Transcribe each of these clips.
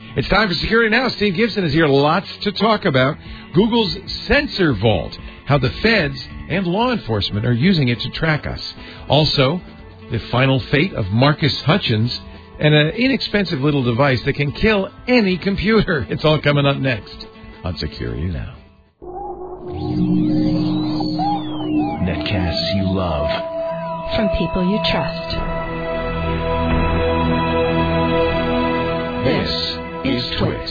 It's time for Security Now. Steve Gibson is here. Lots to talk about. Google's Sensor Vault, how the feds and law enforcement are using it to track us. Also, the final fate of Marcus Hutchins and an inexpensive little device that can kill any computer. It's all coming up next on Security Now. Netcasts you love. From people you trust. This is Twit.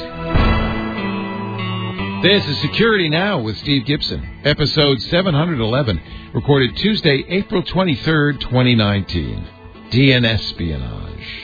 This is Security Now with Steve Gibson, episode 711, recorded Tuesday, April 23rd, 2019. DNS espionage.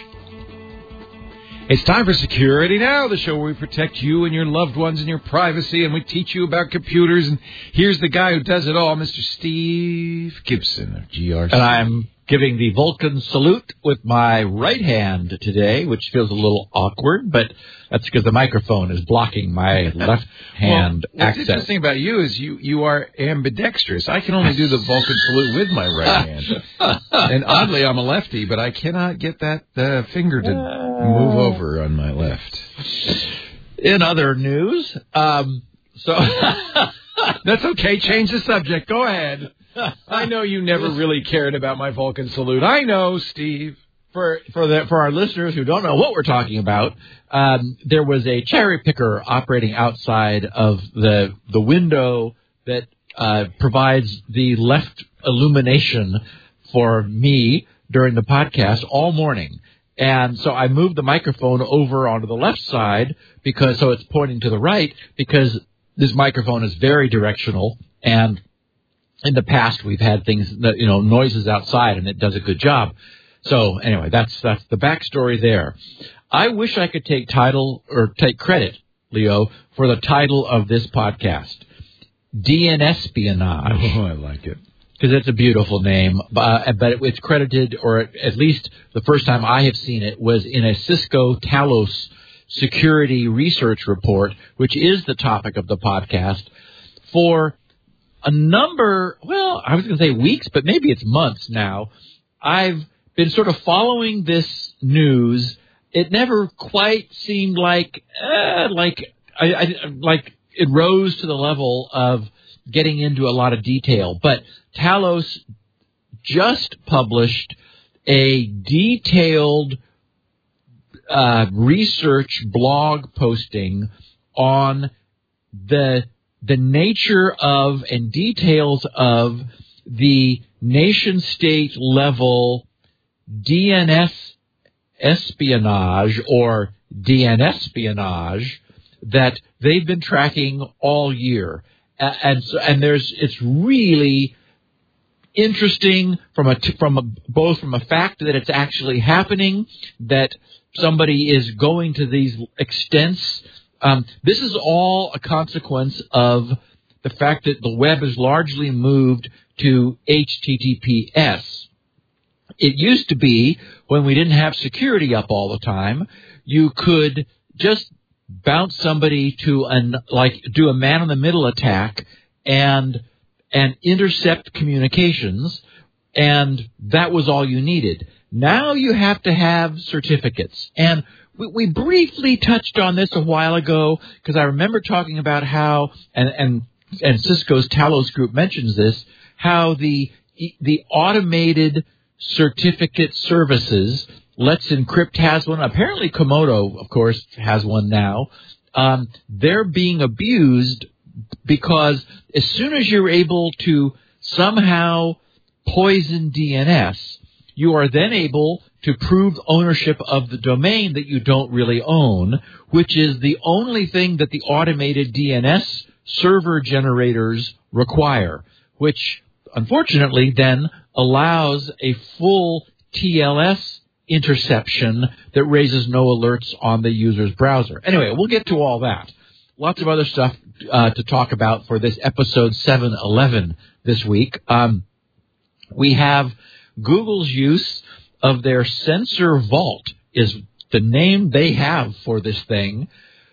It's time for Security Now, the show where we protect you and your loved ones and your privacy, and we teach you about computers. And here's the guy who does it all, Mr. Steve Gibson of GRC. And I'm giving the Vulcan salute with my right hand today, which feels a little awkward, but that's because the microphone is blocking my left hand access. What's interesting about you is you are ambidextrous. I can only do the Vulcan salute with my right hand. And oddly, I'm a lefty, but I cannot get that finger to move over on my left. In other news, That's okay. Change the subject. Go ahead. I know you never really cared about my Vulcan salute. I know, Steve. For our listeners who don't know what we're talking about, there was a cherry picker operating outside of the window that provides the left illumination for me during the podcast all morning. And so I moved the microphone over onto the left side so it's pointing to the right, because this microphone is very directional, and in the past we've had things that, noises outside, and it does a good job. So anyway, that's the backstory there. I wish I could take take credit, Leo, for the title of this podcast, DNS espionage. Oh, I like it. Because it's a beautiful name, but it's credited, or at least the first time I have seen it was in a Cisco Talos security research report, which is the topic of the podcast, for a number, I was going to say weeks, but maybe it's months now. I've been sort of following this news. It never quite seemed like it rose to the level of getting into a lot of detail. But Talos just published a detailed research blog posting on the nature of and details of the nation-state level DNS espionage or DNS espionage that they've been tracking all year. It's really interesting both from a fact that it's actually happening, that somebody is going to these extents. This is all a consequence of the fact that the web has largely moved to HTTPS. It used to be, when we didn't have security up all the time, you could just bounce somebody to do a man-in-the-middle attack and intercept communications, and that was all you needed. Now you have to have certificates. And we briefly touched on this a while ago, because I remember talking about how, and Cisco's Talos group mentions this, how the automated certificate services, Let's Encrypt has one. Apparently Komodo, of course, has one now. They're being abused because as soon as you're able to somehow poison DNS, you are then able to prove ownership of the domain that you don't really own, which is the only thing that the automated DNS server generators require, which unfortunately then allows a full TLS interception that raises no alerts on the user's browser. Anyway, we'll get to all that. Lots of other stuff to talk about for this episode 711 this week. We have Google's use of their Sensor Vault is the name they have for this thing,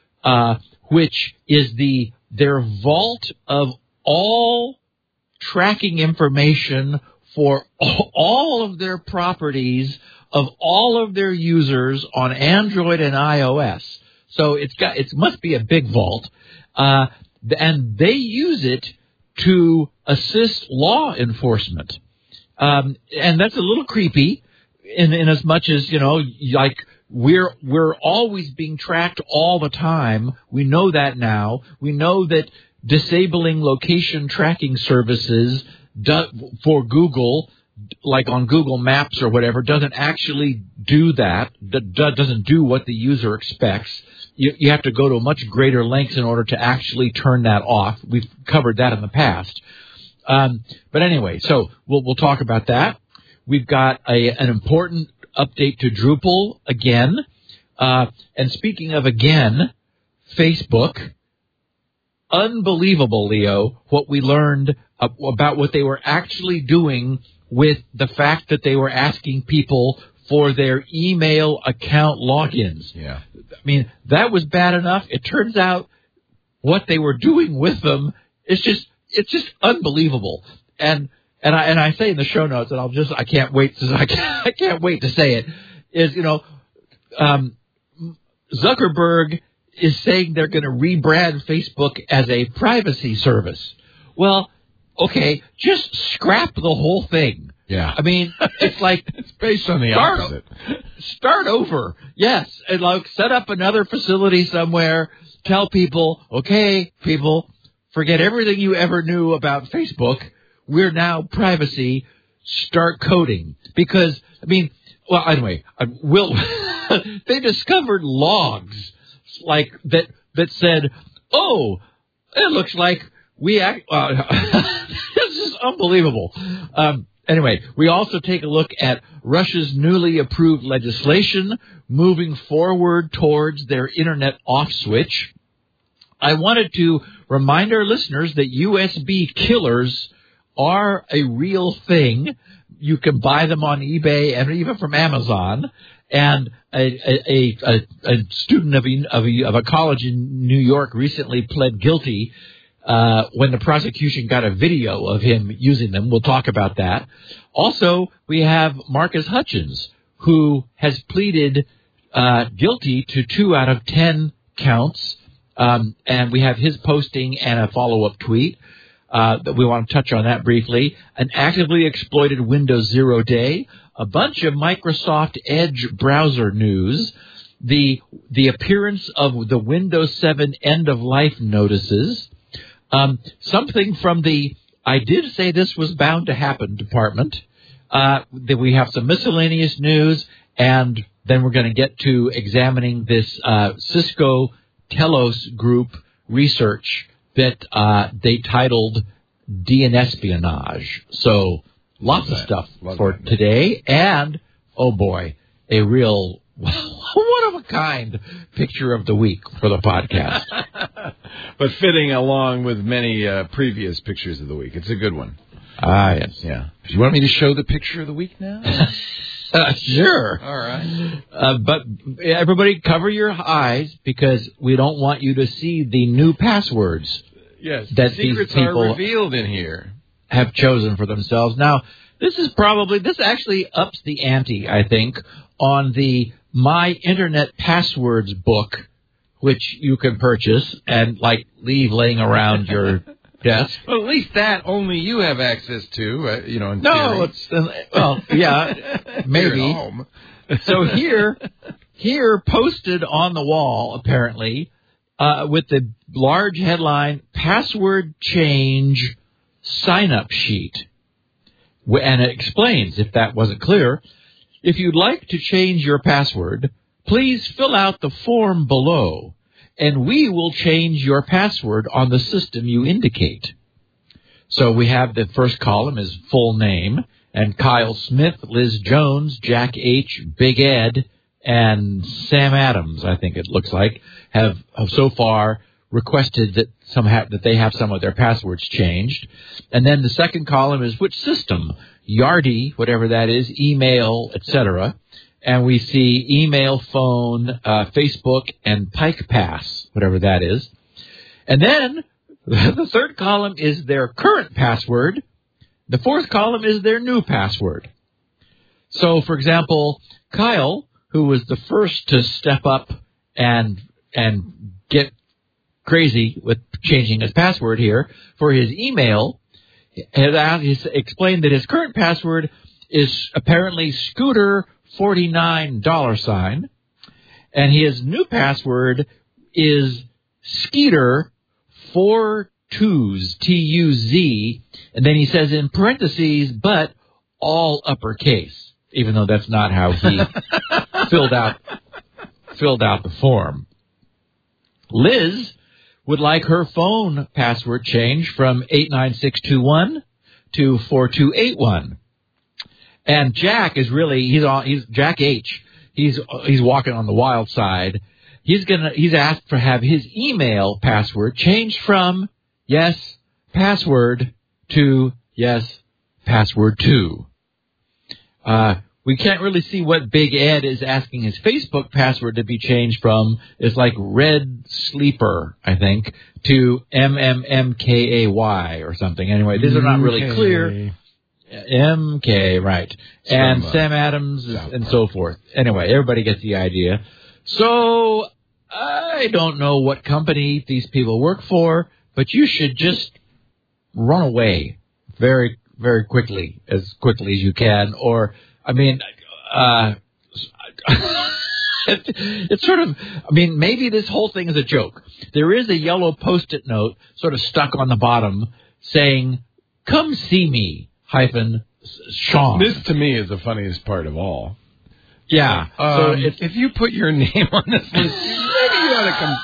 which is their vault of all tracking information for all of their properties of all of their users on Android and iOS. So it must be a big vault. And they use it to assist law enforcement. And that's a little creepy in as much as, like we're always being tracked all the time. We know that now. We know that disabling location tracking services for Google, like on Google Maps or whatever, doesn't actually do that. Doesn't do what the user expects. You have to go to a much greater lengths in order to actually turn that off. We've covered that in the past. But anyway, so we'll talk about that. We've got an important update to Drupal again. And speaking of again, Facebook, unbelievable, Leo, what we learned about what they were actually doing with the fact that they were asking people for their email account logins. Yeah. I mean, that was bad enough. It turns out what they were doing with them is just unbelievable. And I say in the show notes, and I can't wait to say it, is, Zuckerberg is saying they're going to rebrand Facebook as a privacy service. Well, okay, just scrap the whole thing. Yeah. I mean, it's like it's based on the opposite. Start over. Yes. And like set up another facility somewhere. Tell people, okay, people, forget everything you ever knew about Facebook. We're now privacy. Start coding. Because, well, anyway, they discovered logs like that said, oh, it looks like we act. This is unbelievable. Anyway, we also take a look at Russia's newly approved legislation moving forward towards their internet off switch. I wanted to remind our listeners that USB killers are a real thing. You can buy them on eBay and even from Amazon. And a student of a college in New York recently pled guilty when the prosecution got a video of him using them. We'll talk about that. Also, we have Marcus Hutchins, who has pleaded guilty to 2 out of 10 counts. And we have his posting and a follow-up tweet. That we want to touch on that briefly. An actively exploited Windows 0 day. A bunch of Microsoft Edge browser news. The appearance of the Windows 7 end-of-life notices. Something from the I did say this was bound to happen department. Then we have some miscellaneous news, and then we're going to get to examining this Cisco Telos Group research that they titled DNespionage. So lots of stuff for today, and, oh boy, a real one-of-a-kind picture of the week for the podcast. But fitting along with many previous pictures of the week. It's a good one. Yes. Yeah. Do you want me to show the picture of the week now? Sure. All right. But everybody cover your eyes because we don't want you to see the new passwords. Yes. That secrets these people are revealed in here. Have chosen for themselves. Now, this actually ups the ante, I think, on the My Internet Passwords book, which you can purchase and leave laying around your desk. Well, at least that only you have access to, in no, theory. Yeah, maybe. Home. So here, posted on the wall, apparently, with the large headline, Password Change Sign-Up Sheet. And it explains, if that wasn't clear, if you'd like to change your password, please fill out the form below, and we will change your password on the system you indicate. So we have the first column is full name, and Kyle Smith, Liz Jones, Jack H., Big Ed, and Sam Adams, I think it looks like, have so far requested that they have some of their passwords changed. And then the second column is which system, Yardi, whatever that is, email, etc. And we see email, phone, Facebook, and Pike Pass, whatever that is. And then the third column is their current password. The fourth column is their new password. So, for example, Kyle, who was the first to step up and and get crazy with changing his password here for his email, he's explained that his current password is apparently Scooter49$, and his new password is Skeeter42, Tuz, and then he says in parentheses, but all uppercase, even though that's not how he filled out the form. Liz would like her phone password changed from 89621 to 4281. And Jack is really, he's Jack H. He's walking on the wild side. He's asked to have his email password changed from yes, password to yes, password 2. We can't really see what Big Ed is asking his Facebook password to be changed from. It's like Red Sleeper, I think, to MMMKAY or something. Anyway, these are not really clear. MK, right. And Sam Adams and so forth. Anyway, everybody gets the idea. So, I don't know what company these people work for, but you should just run away very, very quickly as you can. Or, I mean, it's sort of, I mean, maybe this whole thing is a joke. There is a yellow Post-it note sort of stuck on the bottom saying, come see me, Sean. This, to me, is the funniest part of all. Yeah. So if you put your name on this list, maybe you ought to come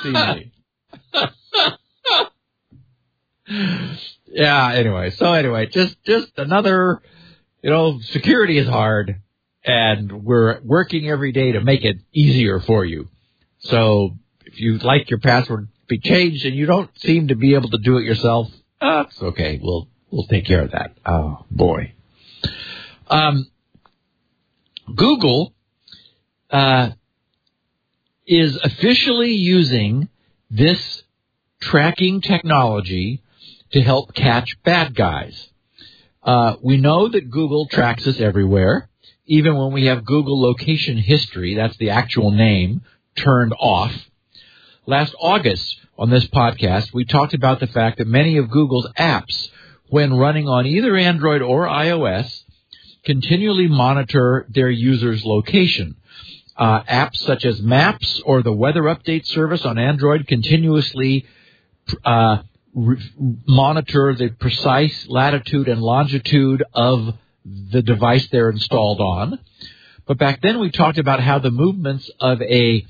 see me. Yeah, anyway, just another, security is hard, and we're working every day to make it easier for you. So if you'd like your password to be changed and you don't seem to be able to do it yourself, it's okay. We'll take care of that. Oh, boy. Google is officially using this tracking technology to help catch bad guys. We know that Google tracks us everywhere, even when we have Google Location History, that's the actual name, turned off. Last August on this podcast, we talked about the fact that many of Google's apps, when running on either Android or iOS, continually monitor their users' location. Apps such as Maps or the Weather Update service on Android continuously monitor the precise latitude and longitude of the device they're installed on. But back then we talked about how the movements of a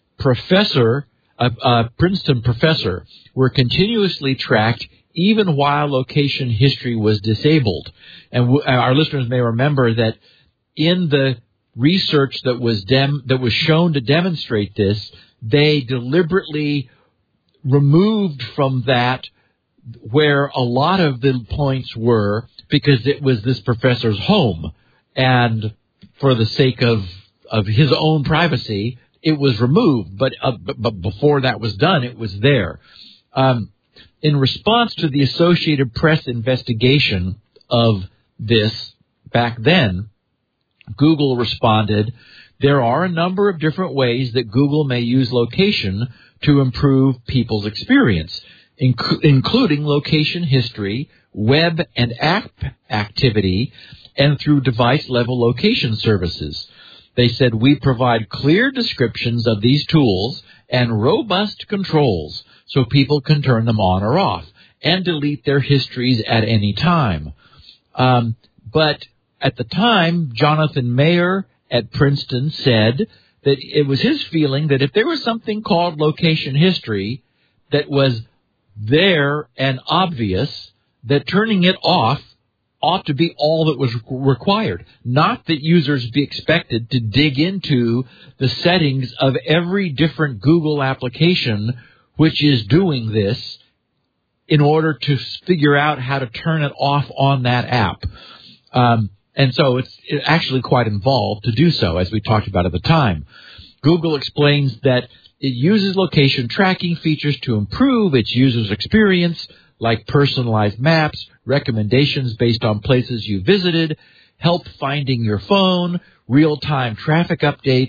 Princeton professor were continuously tracked even while location history was disabled. And our listeners may remember that in the research that was shown to demonstrate this, they deliberately removed from that where a lot of the points were because it was this professor's home. And for the sake of his own privacy, it was removed. But before that was done, it was there. In response to the Associated Press investigation of this back then, Google responded, there are a number of different ways that Google may use location to improve people's experience, including location history, web and app activity, and through device-level location services. They said, we provide clear descriptions of these tools and robust controls so people can turn them on or off and delete their histories at any time. But at the time, Jonathan Mayer at Princeton said that it was his feeling that if there was something called location history that was there and obvious, that turning it off ought to be all that was required. Not that users be expected to dig into the settings of every different Google application which is doing this in order to figure out how to turn it off on that app. And so it's actually quite involved to do so, as we talked about at the time. Google explains that it uses location tracking features to improve its users' experience, like personalized maps, recommendations based on places you visited, help finding your phone, real-time traffic updates,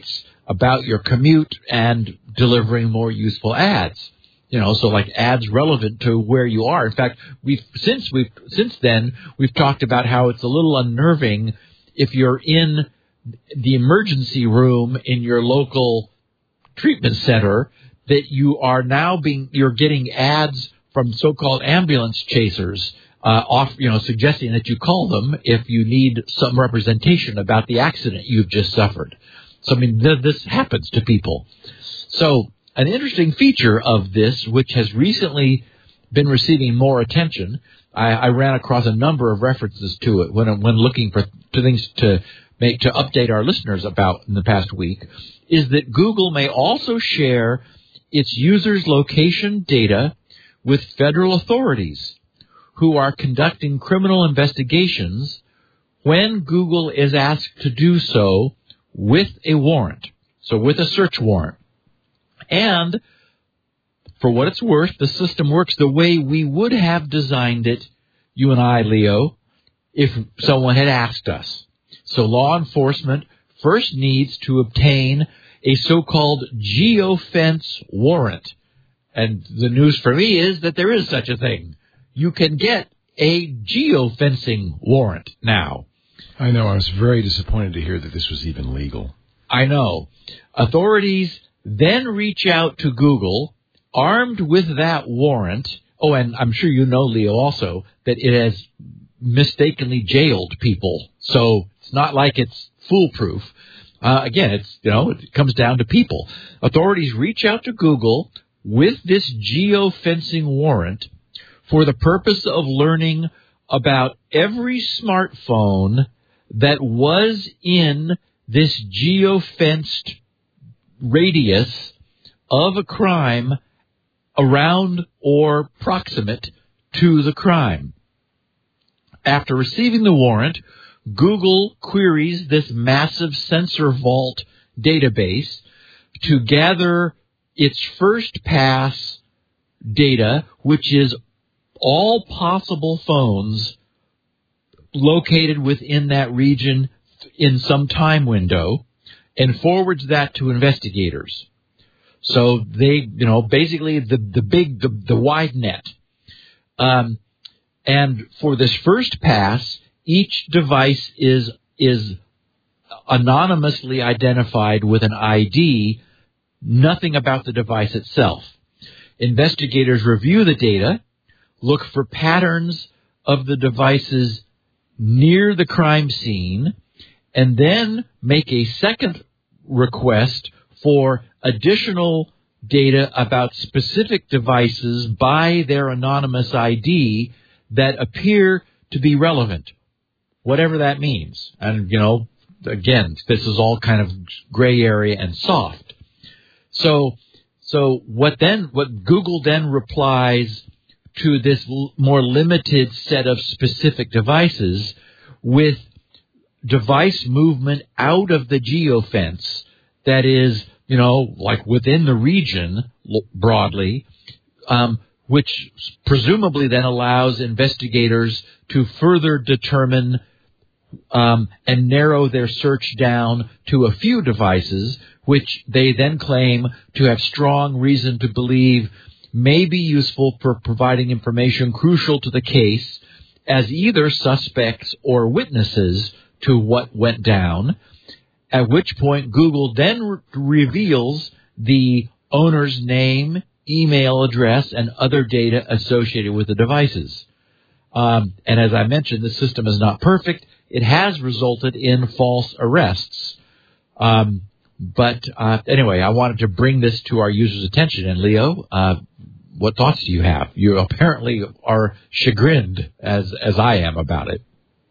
about your commute and delivering more useful ads. So like ads relevant to where you are. In fact, since then we've talked about how it's a little unnerving if you're in the emergency room in your local treatment center that you're getting ads from so-called ambulance chasers, suggesting that you call them if you need some representation about the accident you've just suffered. So, this happens to people. So, an interesting feature of this, which has recently been receiving more attention, I ran across a number of references to it when looking for things to update our listeners about in the past week, is that Google may also share its users' location data with federal authorities who are conducting criminal investigations when Google is asked to do so with a warrant, so with a search warrant. And for what it's worth, the system works the way we would have designed it, you and I, Leo, if someone had asked us. So law enforcement first needs to obtain a so-called geofence warrant. And the news for me is that there is such a thing. You can get a geofencing warrant now. I know. I was very disappointed to hear that this was even legal. I know. Authorities then reach out to Google, armed with that warrant. Oh, and I'm sure you know, Leo, also, that it has mistakenly jailed people. So it's not like it's foolproof. Again, it comes down to people. Authorities reach out to Google with this geofencing warrant for the purpose of learning about every smartphone that was in this geofenced radius of a crime around or proximate to the crime. After receiving the warrant, Google queries this massive sensor vault database to gather its first pass data, which is all possible phones located within that region in some time window, and forwards that to investigators. So they, basically the wide net. And for this first pass, each device is anonymously identified with an ID, nothing about the device itself. Investigators review the data, look for patterns of the devices near the crime scene, and then make a second request for additional data about specific devices by their anonymous ID that appear to be relevant, whatever that means. And, again, this is all kind of gray area and soft. So what Google then replies to this more limited set of specific devices with device movement out of the geofence that is, like within the region broadly, which presumably then allows investigators to further determine and narrow their search down to a few devices, which they then claim to have strong reason to believe may be useful for providing information crucial to the case as either suspects or witnesses to what went down, at which point Google then reveals the owner's name, email address, and other data associated with the devices. And as I mentioned, the system is not perfect. It has resulted in false arrests. But anyway, I wanted to bring this to our users' attention. And Leo, what thoughts do you have? You apparently are chagrined, as I am, about it.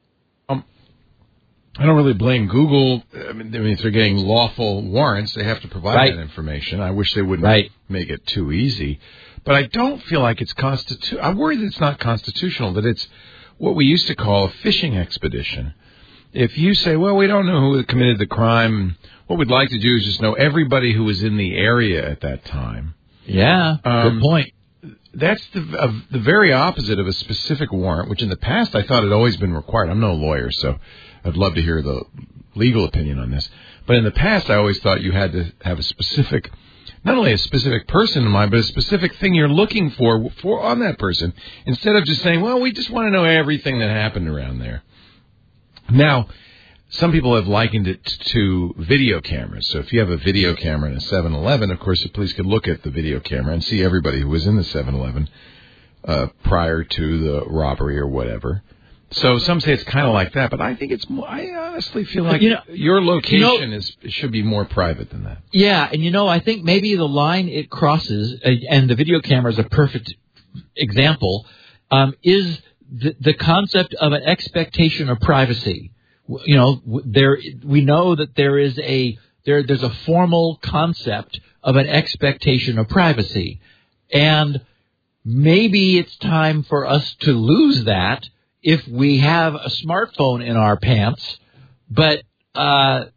I don't really blame Google. I mean, if they're getting lawful warrants, they have to provide that information. I wish they wouldn't make it too easy. But I don't feel like it's constitutional. I'm worried that it's not constitutional, that it's what we used to call a fishing expedition. If you say, well, we don't know who committed the crime, what we'd like to do is just know everybody who was in the area at that time. Yeah, good point. That's the very opposite of a specific warrant, which in the past I thought had always been required. I'm no lawyer, so I'd love to hear the legal opinion on this. But in the past, I always thought you had to have a specific, not only a specific person in mind, but a specific thing you're looking for on that person, instead of just saying, well, we just want to know everything that happened around there. Now, some people have likened it to video cameras. So if you have a video camera in a 7-Eleven, of course, the police could look at the video camera and see everybody who was in the 7-Eleven prior to the robbery or whatever. So some say it's kind of like that, but I think it's more, I honestly feel like your location should be more private than that. Yeah, and I think maybe the line it crosses, and the video camera is a perfect example, is the concept of an expectation of privacy. We know that there's a formal concept of an expectation of privacy, and maybe it's time for us to lose that if we have a smartphone in our pants. But wow,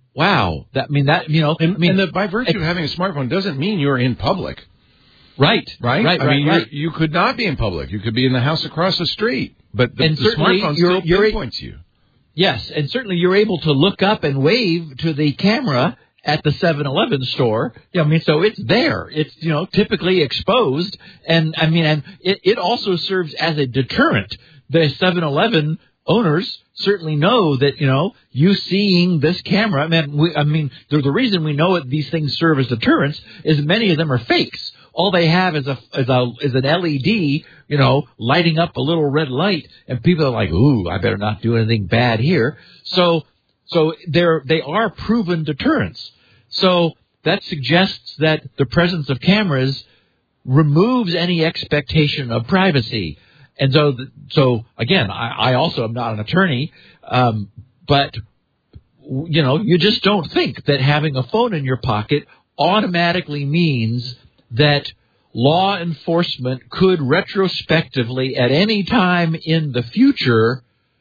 by virtue of having a smartphone doesn't mean you're in public. Right. You could not be in public. You could be in the house across the street, but the smartphone still pinpoints you. Yes, and certainly you're able to look up and wave to the camera at the 7-Eleven store. So it's there. It's, typically exposed. And it also serves as a deterrent. The 7-Eleven owners certainly know that, you seeing this camera, the reason we know these things serve as deterrents is many of them are fakes. All they have is an LED, lighting up a little red light, and people are like, "Ooh, I better not do anything bad here." So they are proven deterrents. So that suggests that the presence of cameras removes any expectation of privacy. And so again, I also am not an attorney, but you just don't think that having a phone in your pocket automatically means that law enforcement could retrospectively at any time in the future,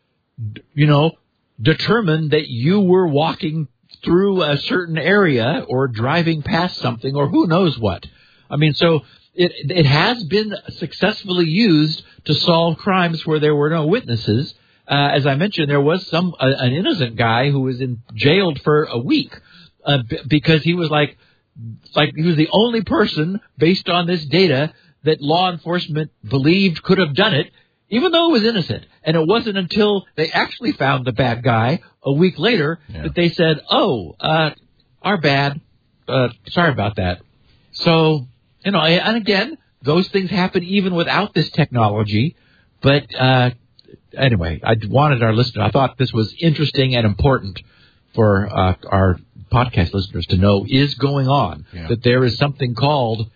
determine that you were walking through a certain area or driving past something or who knows what. So it has been successfully used to solve crimes where there were no witnesses. As I mentioned, there was an innocent guy who was jailed for a week because he was he was the only person, based on this data, that law enforcement believed could have done it, even though it was innocent. And it wasn't until they actually found the bad guy a week later that they said, our bad, sorry about that. So, and again, those things happen even without this technology. But anyway, I wanted our listener, I thought this was interesting and important for our podcast listeners to know is going on, that there is something called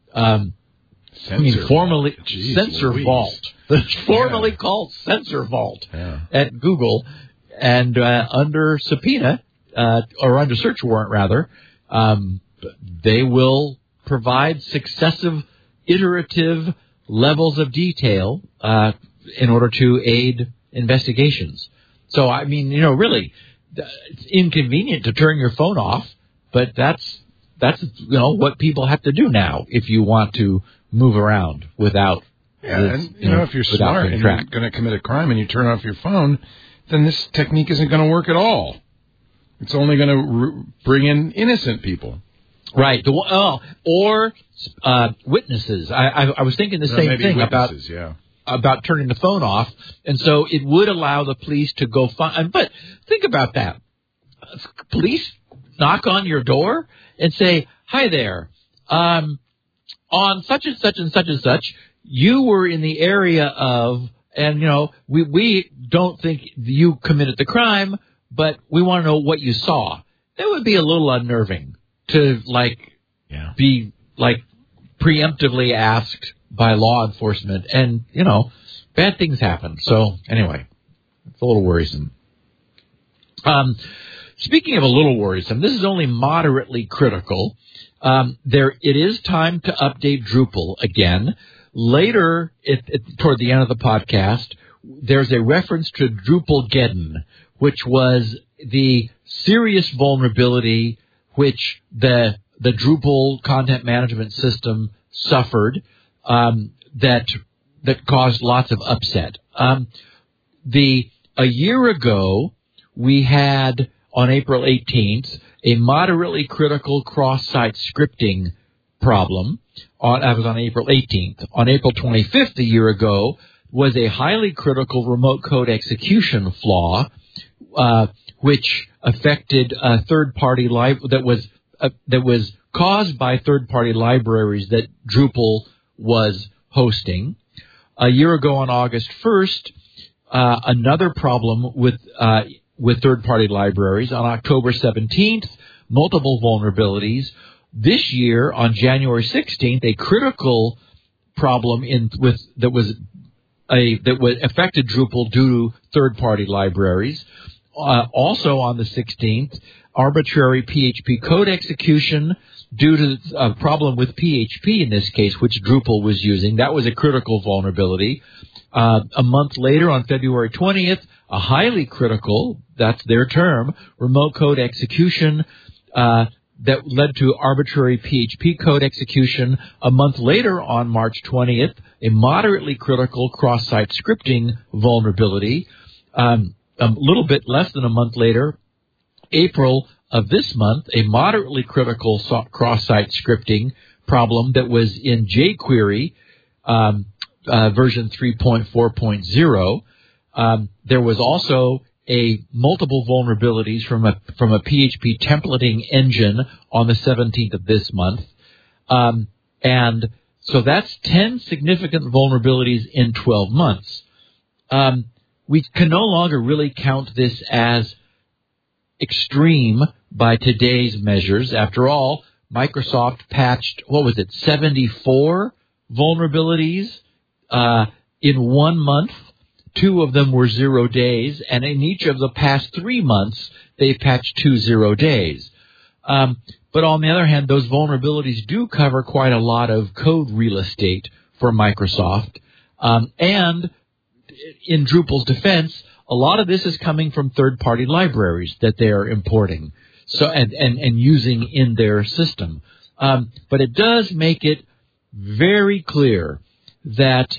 formerly Censor Vault. That's formerly called Censor Vault at Google, and under subpoena or under search warrant rather, they will provide successive iterative levels of detail in order to aid investigations. So really, it's inconvenient to turn your phone off, but that's what people have to do now if you want to move around without. If you're smart and you're going to commit a crime and you turn off your phone, then this technique isn't going to work at all. It's only going to bring in innocent people. Right. Or witnesses. I was thinking the same thing about turning the phone off. And so it would allow the police to go find. But think about that. Police knock on your door and say, "Hi there. On such and such and such and such, you were in the area of, and we don't think you committed the crime, but we want to know what you saw." That would be a little unnerving to be preemptively asked by law enforcement, and bad things happen. So anyway, it's a little worrisome. Speaking of a little worrisome, this is only moderately critical. It is time to update Drupal again. Later, toward the end of the podcast, there's a reference to Drupalgeddon, which was the serious vulnerability which the Drupal content management system suffered, that caused lots of upset. A year ago, we had on April 18th a moderately critical cross-site scripting problem. That was on April 18th. On April 25th, a year ago, was a highly critical remote code execution flaw, which affected a third-party that was caused by third-party libraries that Drupal was hosting. A year ago, on August 1st, another problem with third-party libraries. On October 17th, multiple vulnerabilities. This year, on January 16th, a critical problem that affected Drupal due to third-party libraries. Also on the 16th, arbitrary PHP code execution due to a problem with PHP in this case, which Drupal was using. That was a critical vulnerability. A month later, on February 20th, a highly critical, that's their term, remote code execution that led to arbitrary PHP code execution. A month later, on March 20th, a moderately critical cross-site scripting vulnerability. A little bit less than a month later, April of this month, a moderately critical cross-site scripting problem that was in jQuery version 3.4.0. There was also multiple vulnerabilities from a PHP templating engine on the 17th of this month. And so that's 10 significant vulnerabilities in 12 months. We can no longer really count this as extreme by today's measures. After all, Microsoft patched, 74 vulnerabilities in 1 month. 2 of them were 0 days, and in each of the past 3 months, they patched 2 0 days. But on the other hand, those vulnerabilities do cover quite a lot of code real estate for Microsoft. And in Drupal's defense, a lot of this is coming from third-party libraries that they are importing and using in their system. But it does make it very clear that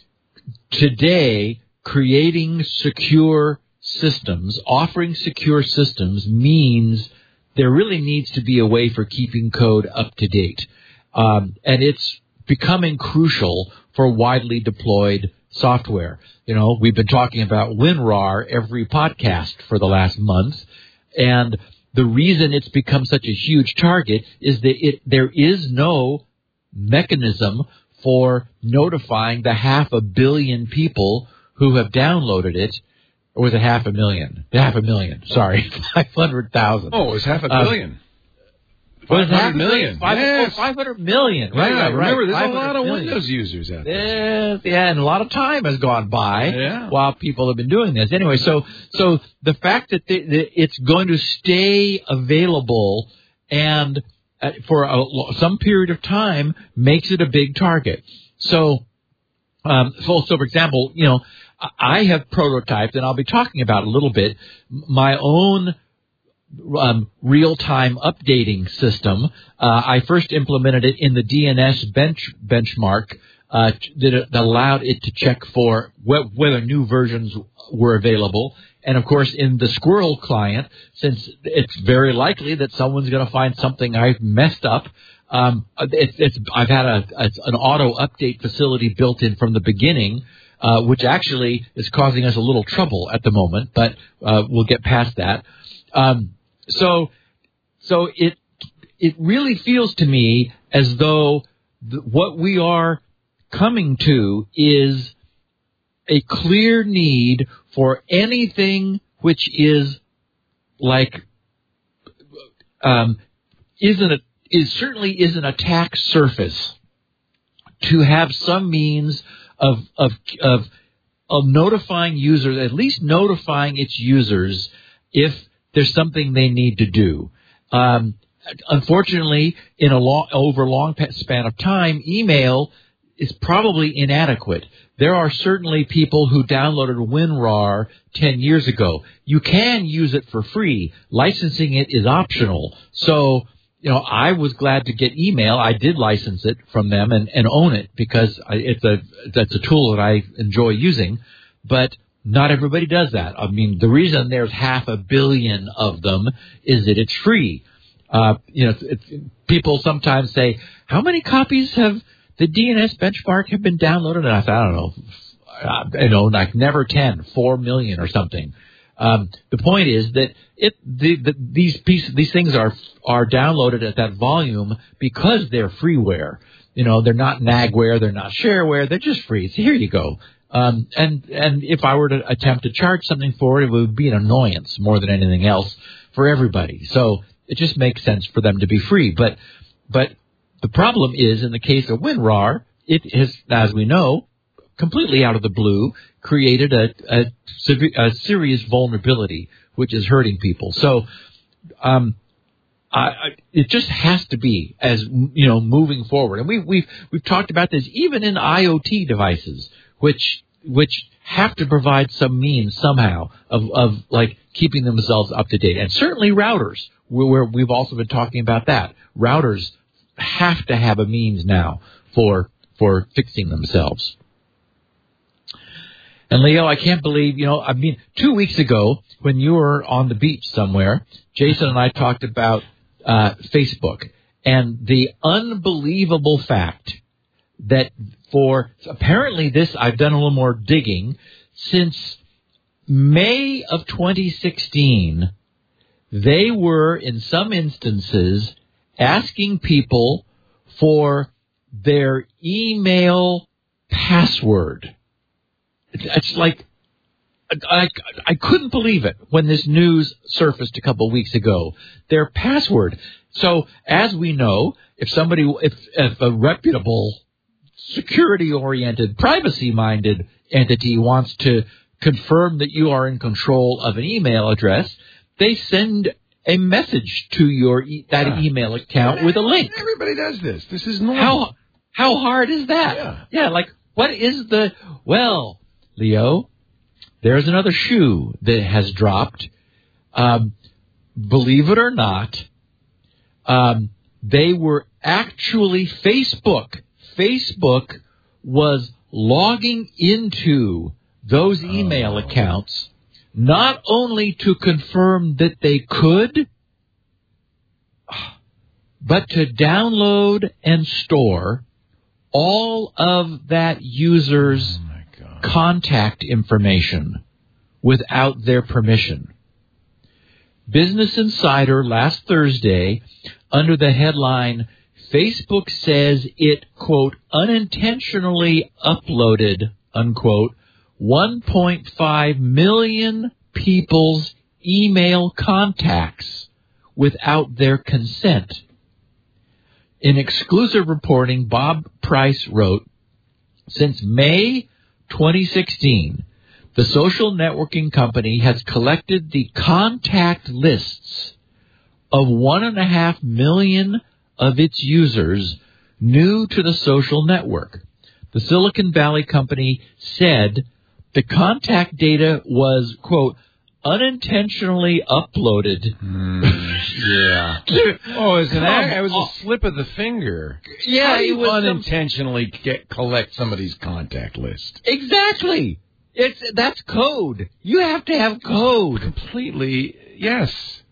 today, creating secure systems, offering secure systems, means there really needs to be a way for keeping code up to date. And it's becoming crucial for widely deployed software. We've been talking about WinRAR every podcast for the last month, and the reason it's become such a huge target is that there is no mechanism for notifying the 500 million people who have downloaded it. Or was it 500,000? 500,000, sorry. 500,000. Oh, it was 500 million. 500 million. 500 million. Right. Remember, there's a lot of Windows users out there. Yeah, and a lot of time has gone by while people have been doing this. Anyway, so the fact that it's going to stay available and for some period of time makes it a big target. So for example, I have prototyped, and I'll be talking about a little bit, my own real-time updating system. I first implemented it in the DNS benchmark that allowed it to check for whether new versions were available. And, of course, in the Squirrel client, since it's very likely that someone's going to find something I've messed up, I've had an auto-update facility built in from the beginning, which actually is causing us a little trouble at the moment, but we'll get past that. So it really feels to me as though what we are coming to is a clear need for anything which is like certainly is an attack surface to have some means of notifying users, at least notifying its users if there's something they need to do. Unfortunately, in over a long span of time, email is probably inadequate. There are certainly people who downloaded WinRAR 10 years ago. You can use it for free. Licensing it is optional. So, I was glad to get email. I did license it from them and own it because that's a tool that I enjoy using. But not everybody does that. I mean, the reason there's 500 million of them is that it's free. People sometimes say, how many copies have the DNS benchmark have been downloaded? And I thought, I don't know, like never 10, 4 million or something. The point is that these things are downloaded at that volume because they're freeware. They're not nagware, they're not shareware, they're just free. So here you go. And if I were to attempt to charge something for it, it would be an annoyance more than anything else for everybody. So it just makes sense for them to be free. But the problem is, in the case of WinRAR, it has, as we know, completely out of the blue, created a serious vulnerability, which is hurting people. So, it just has to be, as moving forward. And we've talked about this even in IoT devices, which have to provide some means somehow of like keeping themselves up to date. And certainly routers, where we've also been talking about that. Routers have to have a means now for fixing themselves. And Leo, I can't believe, 2 weeks ago when you were on the beach somewhere, Jason and I talked about Facebook and the unbelievable fact that apparently this, I've done a little more digging, since May of 2016, they were in some instances asking people for their email password. It's like, I couldn't believe it when this news surfaced a couple of weeks ago. Their password. So, as we know, if a reputable, security-oriented, privacy-minded entity wants to confirm that you are in control of an email address, they send a message to that email account with a link. Everybody does this. This is normal. How hard is that? Yeah, like, what is well, Leo, there's another shoe that has dropped. Believe it or not, they were actually Facebook. Facebook was logging into those email accounts not only to confirm that they could, but to download and store all of that user's contact information without their permission. Business Insider last Thursday, under the headline, Facebook says it, quote, unintentionally uploaded, unquote, 1.5 million people's email contacts without their consent. In exclusive reporting, Bob Price wrote, since May 2016, the social networking company has collected the contact lists of 1.5 million of its users new to the social network. The Silicon Valley company said the contact data was, quote, unintentionally uploaded. Yeah. It was a slip of the finger. Yeah, How do you unintentionally collect somebody's contact list? Exactly. That's code. You have to have code. Completely, yes.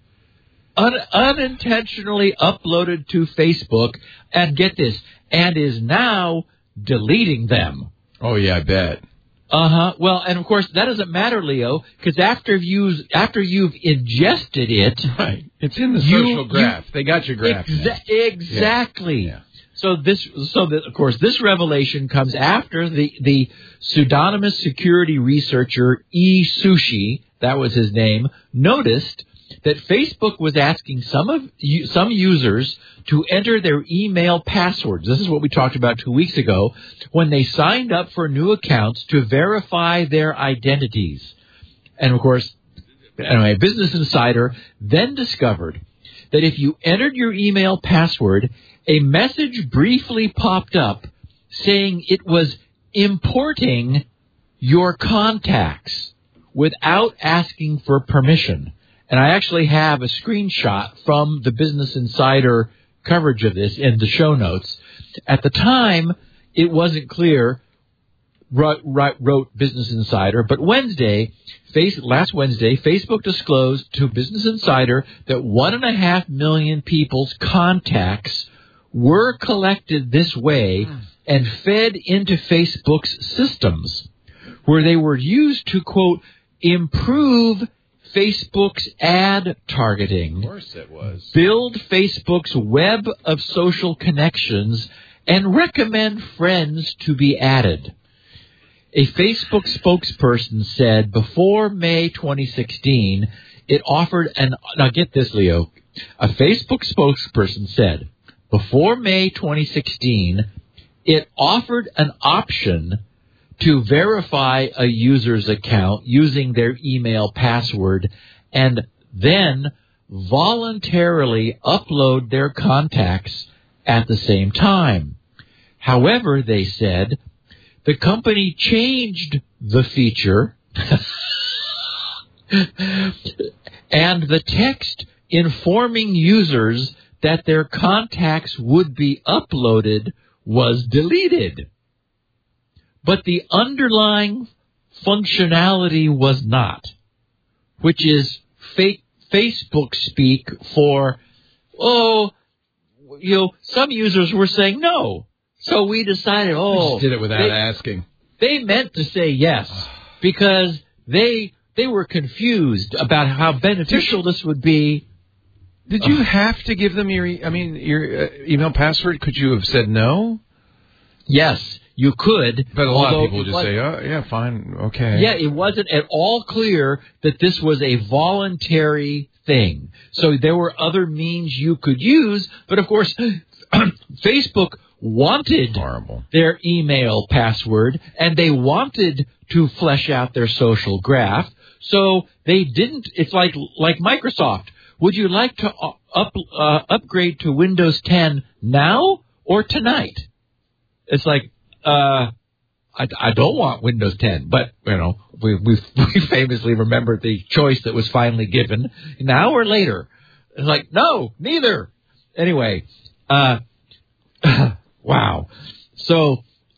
Unintentionally uploaded to Facebook, and get this, and is now deleting them. Oh, yeah, I bet. Well, and of course that doesn't matter, Leo, because after you've ingested it, right, it's in the social graph. They got your graph. Exactly. Yeah. So of course this revelation comes after the pseudonymous security researcher E. Sushi, that was his name, noticed that Facebook was asking some users to enter their email passwords. This is what we talked about 2 weeks ago, when they signed up for new accounts to verify their identities. And of course, anyway, Business Insider then discovered that if you entered your email password, a message briefly popped up saying it was importing your contacts without asking for permission. And I actually have a screenshot from the Business Insider coverage of this in the show notes. At the time, it wasn't clear wrote Business Insider. But last Wednesday, Facebook disclosed to Business Insider that 1.5 million people's contacts were collected this way and fed into Facebook's systems, where they were used to, quote, improve Facebook's ad targeting, of course it was, build Facebook's web of social connections, and recommend friends to be added. A Facebook spokesperson said before May 2016, it offered now get this, Leo. A Facebook spokesperson said before May 2016, it offered an option to verify a user's account using their email password and then voluntarily upload their contacts at the same time. However, they said, the company changed the feature and the text informing users that their contacts would be uploaded was deleted. But the underlying functionality was not, which is Facebook speak for, some users were saying no. So we decided, they just did it without asking. They meant to say yes because they were confused about how beneficial this would be. Did you have to give them your email password? Could you have said no? Yes, you could. But a lot of people just say, oh, yeah, fine, okay. Yeah, it wasn't at all clear that this was a voluntary thing. So there were other means you could use, but of course, Facebook wanted their email password, and they wanted to flesh out their social graph, so they didn't. It's like Microsoft. Would you like to upgrade to Windows 10 now or tonight? It's like, I don't want Windows 10, but, we famously remember the choice that was finally given, now or later. It's like, no, neither. Anyway, wow. So,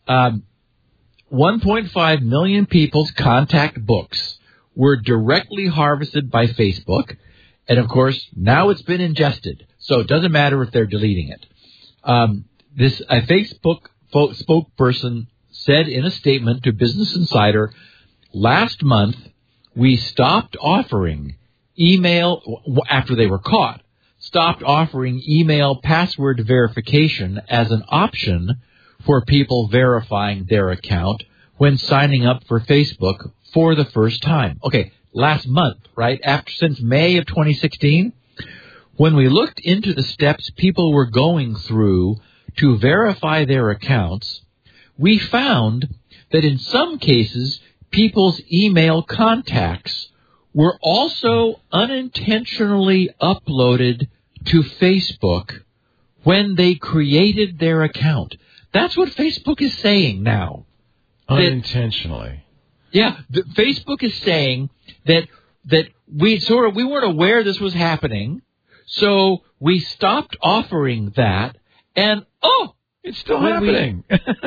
1.5 million people's contact books were directly harvested by Facebook, and of course, now it's been ingested, so it doesn't matter if they're deleting it. A Facebook spokesperson said in a statement to Business Insider, last month we stopped offering email, after they were caught, stopped offering email password verification as an option for people verifying their account when signing up for Facebook for the first time. Okay, last month, right? Since May of 2016, when we looked into the steps people were going through to verify their accounts, we found that in some cases, people's email contacts were also unintentionally uploaded to Facebook when they created their account. That's what Facebook is saying now. Unintentionally. Facebook is saying that we weren't aware this was happening, so we stopped offering that, and it's still happening.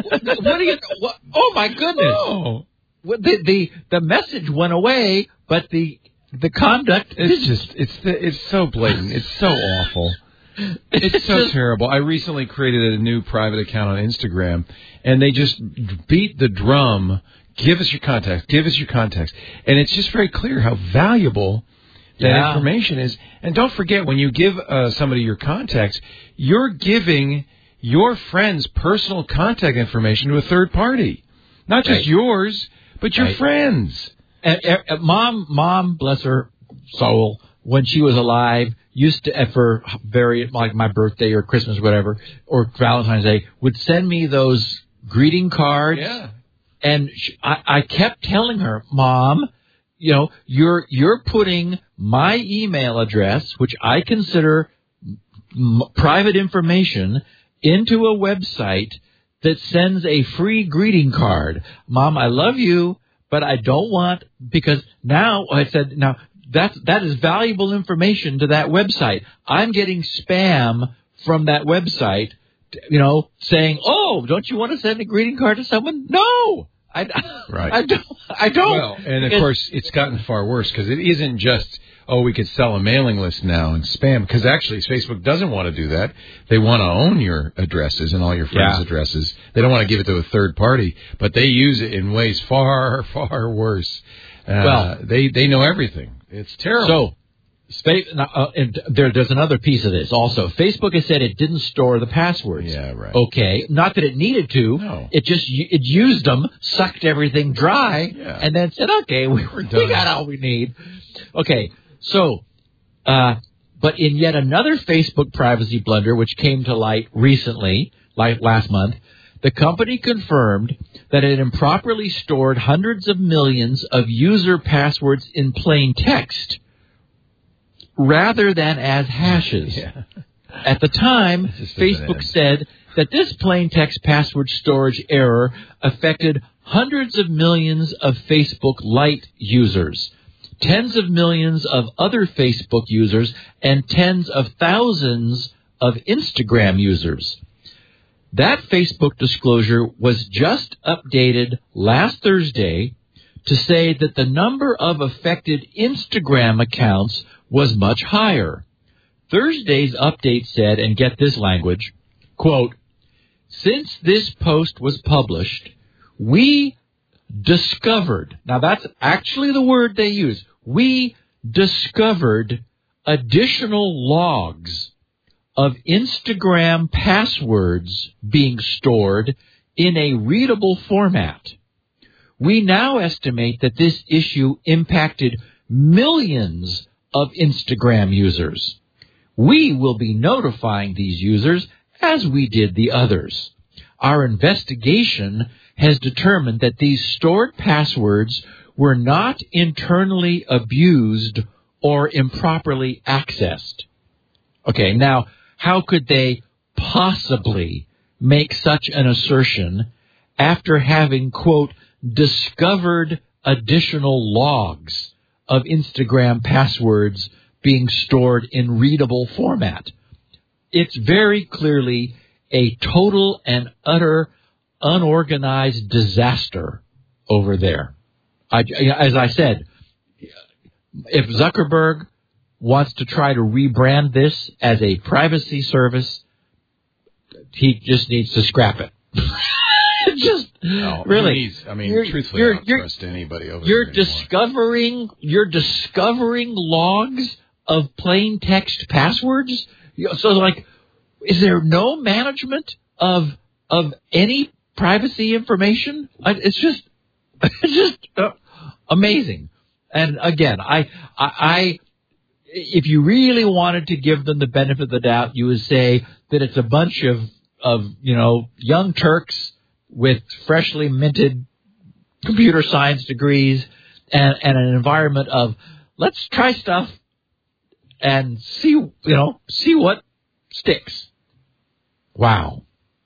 Oh my goodness! Oh. The message went away, but the conduct it's so blatant. It's so awful. It's so terrible. I recently created a new private account on Instagram, and they just beat the drum. Give us your contacts. Give us your contacts. And it's just very clear how valuable that information is. And don't forget, when you give somebody your contacts, you're giving your friend's personal contact information to a third party. Not just yours, but your friends. Mom, bless her soul, when she was alive, used to, for like my birthday or Christmas, whatever, or Valentine's Day, would send me those greeting cards. Yeah. And I kept telling her, Mom, you're putting my email address, which I consider private information, into a website that sends a free greeting card. Mom, I love you, but I don't want, because now, I said, now, that is valuable information to that website. I'm getting spam from that website, saying, oh, don't you want to send a greeting card to someone? No, Right. I don't. Well, and of course, it's gotten far worse because it isn't just, we could sell a mailing list now and spam. Because actually, Facebook doesn't want to do that. They want to own your addresses and all your friends' addresses. They don't want to give it to a third party, but they use it in ways far, far worse. They know everything. It's terrible. So, and there's another piece of this also. Facebook has said it didn't store the passwords. Yeah, right. Okay, not that it needed to. No. It used them, sucked everything dry, and then said, okay, we got all we need. Okay, so, but in yet another Facebook privacy blunder, which came to light recently, like last month, the company confirmed that it improperly stored hundreds of millions of user passwords in plain text, rather than as hashes. Yeah. At the time, Facebook said that this plain text password storage error affected hundreds of millions of Facebook Lite users, tens of millions of other Facebook users, and tens of thousands of Instagram users. That Facebook disclosure was just updated last Thursday to say that the number of affected Instagram accounts was much higher. Thursday's update said, and get this language, quote, since this post was published, we discovered, now that's actually the word they use, we discovered additional logs of Instagram passwords being stored in a readable format. We now estimate that this issue impacted millions of Instagram users. We will be notifying these users as we did the others. Our investigation has determined that these stored passwords were not internally abused or improperly accessed. Okay, now, how could they possibly make such an assertion after having, quote, discovered additional logs of Instagram passwords being stored in readable format? It's very clearly a total and utter unorganized disaster over there. As I said, if Zuckerberg wants to try to rebrand this as a privacy service, he just needs to scrap it. Really. Truthfully, I don't trust anybody over You're discovering logs of plain text passwords. So, like, is there no management of any privacy information? It's just amazing. And again, I if you really wanted to give them the benefit of the doubt, you would say that it's a bunch of young Turks with freshly minted computer science degrees and an environment of let's try stuff and see what sticks. Wow.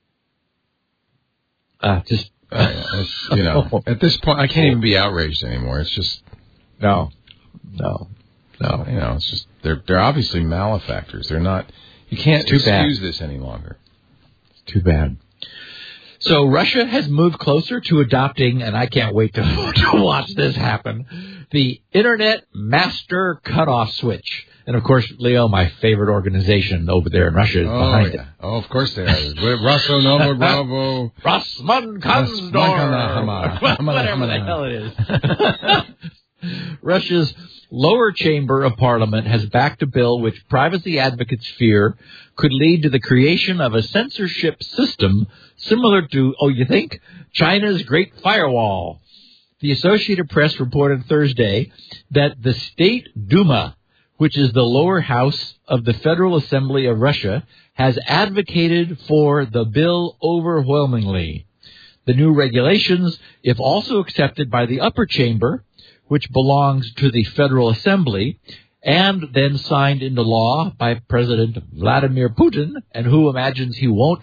at this point, I can't even be outraged anymore. It's just no. It's just they're obviously malefactors. They're not. You can't excuse this any longer. It's too bad. So Russia has moved closer to adopting, and I can't wait to watch this happen, the Internet Master Cutoff Switch. And, of course, Leo, my favorite organization over there in Russia, is behind it. Oh, of course they are. Russo Nova Bravo. Rosman Konsdor. Whatever the hell it is. Russia's lower chamber of parliament has backed a bill which privacy advocates fear could lead to the creation of a censorship system similar to, you think, China's Great Firewall. The Associated Press reported Thursday that the State Duma, which is the lower house of the Federal Assembly of Russia, has advocated for the bill overwhelmingly. The new regulations, if also accepted by the upper chamber, which belongs to the Federal Assembly, and then signed into law by President Vladimir Putin, and who imagines he won't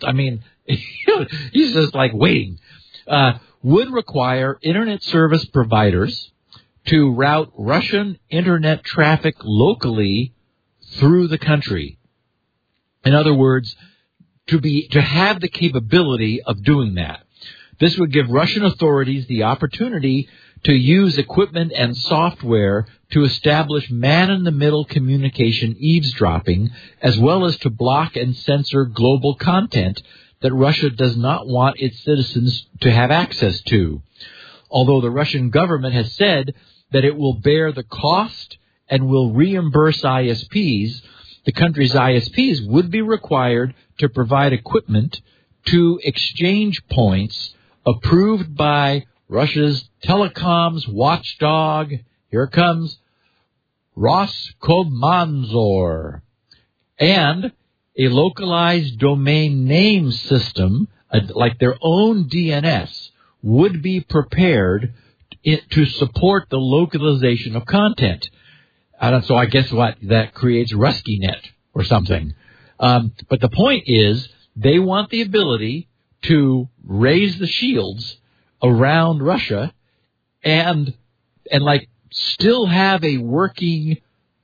he's just like waiting, would require Internet service providers to route Russian Internet traffic locally through the country. In other words, to have the capability of doing that. This would give Russian authorities the opportunity to use equipment and software to establish man-in-the-middle communication eavesdropping, as well as to block and censor global content that Russia does not want its citizens to have access to. Although the Russian government has said that it will bear the cost and will reimburse ISPs, the country's ISPs would be required to provide equipment to exchange points approved by Russia's telecoms watchdog. Here it comes, Roskomnadzor, and a localized domain name system, like their own DNS, would be prepared to support the localization of content. So I guess what? That creates RuskyNet or something. But the point is, they want the ability to raise the shields around Russia and like still have a working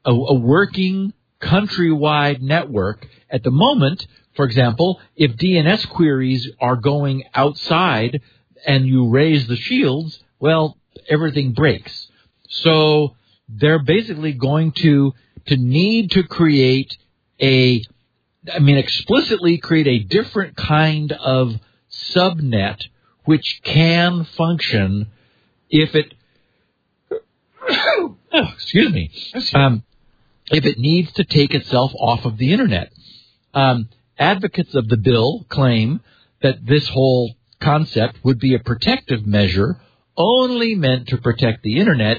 countrywide network. At the moment, for example, if DNS queries are going outside and you raise the shields, well, everything breaks. So they're basically going to need to create explicitly create a different kind of subnet which can function if it, if it needs to take itself off of the Internet. Advocates of the bill claim that this whole concept would be a protective measure only meant to protect the Internet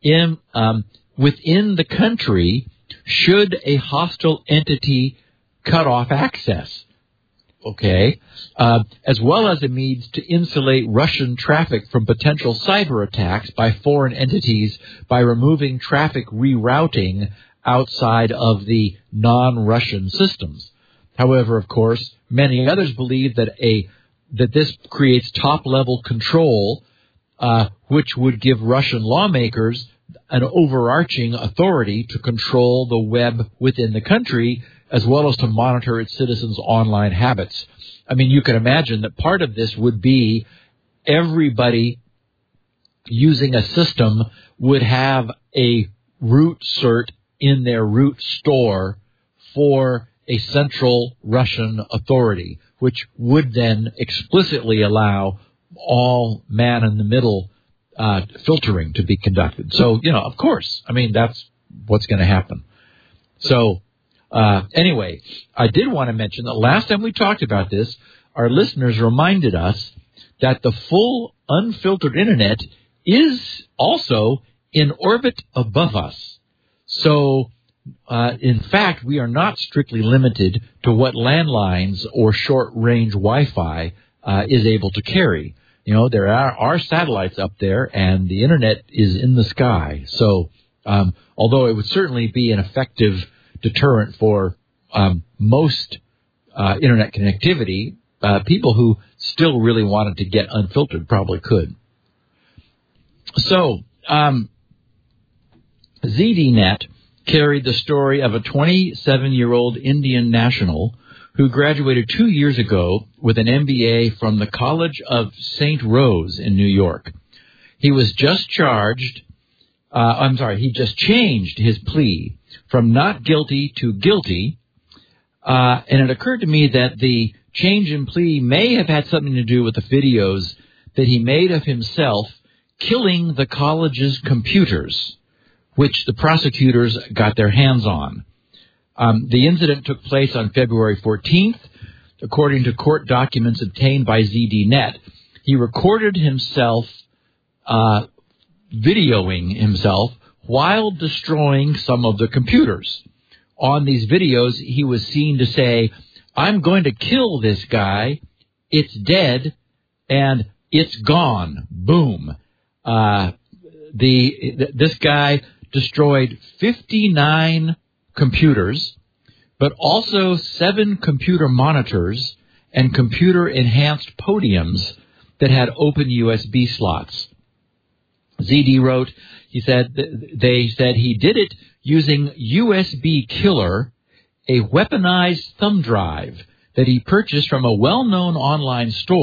within the country should a hostile entity cut off access. Okay, as well as a means to insulate Russian traffic from potential cyber attacks by foreign entities by removing traffic rerouting outside of the non-Russian systems. However, of course, many others believe that this creates top-level control, which would give Russian lawmakers an overarching authority to control the web within the country, as well as to monitor its citizens' online habits. I mean, you can imagine that part of this would be everybody using a system would have a root cert in their root store for a central Russian authority, which would then explicitly allow all man-in-the-middle filtering to be conducted. So, of course, that's what's going to happen. So, anyway, I did want to mention that last time we talked about this, our listeners reminded us that the full unfiltered Internet is also in orbit above us. So, in fact, we are not strictly limited to what landlines or short-range Wi-Fi is able to carry. There are satellites up there, and the Internet is in the sky. So, although it would certainly be an effective deterrent for most Internet connectivity, people who still really wanted to get unfiltered probably could. So, ZDNet carried the story of a 27-year-old Indian national who graduated 2 years ago with an MBA from the College of St. Rose in New York. He was just he just changed his plea from not guilty to guilty, and it occurred to me that the change in plea may have had something to do with the videos that he made of himself killing the college's computers, which the prosecutors got their hands on. The incident took place on February 14th. According to court documents obtained by ZDNet, he recorded himself videoing himself while destroying some of the computers. On these videos, he was seen to say, "I'm going to kill this guy. It's dead, and it's gone." Boom. This guy destroyed 59 computers, but also 7 computer monitors and computer-enhanced podiums that had open USB slots. ZD wrote, they said he did it using USB Killer, a weaponized thumb drive that he purchased from a well-known online store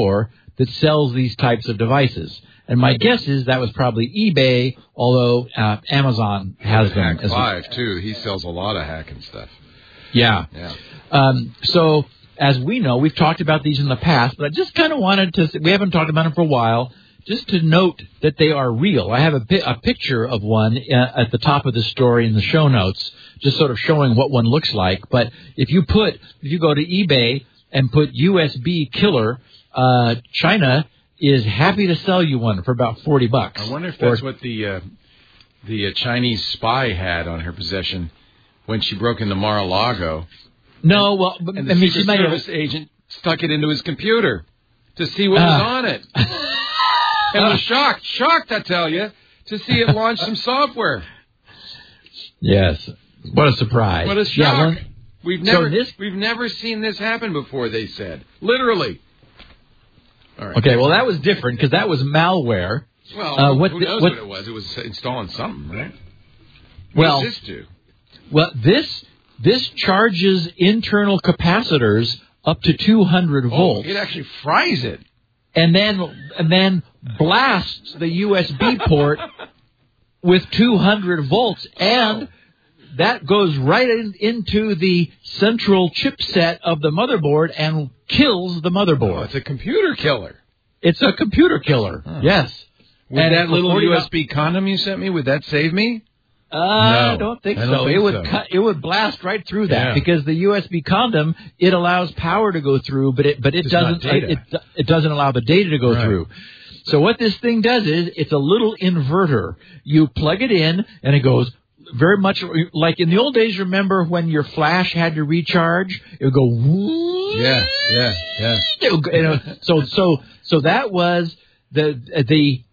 that sells these types of devices. And my guess is that was probably eBay, although Amazon has them as well. Hack5, too. He sells a lot of hacking stuff. Yeah. So, as we know, we've talked about these in the past, but I just kind of wanted to, we haven't talked about them for a while, just to note that they are real. I have a picture of one at the top of the story in the show notes, just sort of showing what one looks like. But if you go to eBay and put USB killer, China is happy to sell you one for about $40. I wonder if that's what the Chinese spy had on her possession when she broke into Mar-a-Lago. No, well, and the Secret Service agent stuck it into his computer to see what was on it. And was shocked, I tell you, to see it launch some software. Yes. What a surprise. What a shock. Yeah, we've never seen this happen before, they said. Literally. All right. Okay, well, that was different because that was malware. Well, who knows what it was? It was installing something, right? What does this do? Well, this charges internal capacitors up to 200 volts. It actually fries it. And then blasts the USB port with 200 volts, and that goes right into the central chipset of the motherboard and kills the motherboard. Oh, it's a computer killer. It's a computer killer. Huh. Yes. Would that little USB condom you sent me, would that save me? No, I don't think so. It would blast right through that because the USB condom, it allows power to go through, but it doesn't allow the data to go through. So what this thing does is it's a little inverter. You plug it in and it goes very much like in the old days. Remember when your flash had to recharge? It would go whoo. Yeah. So that was the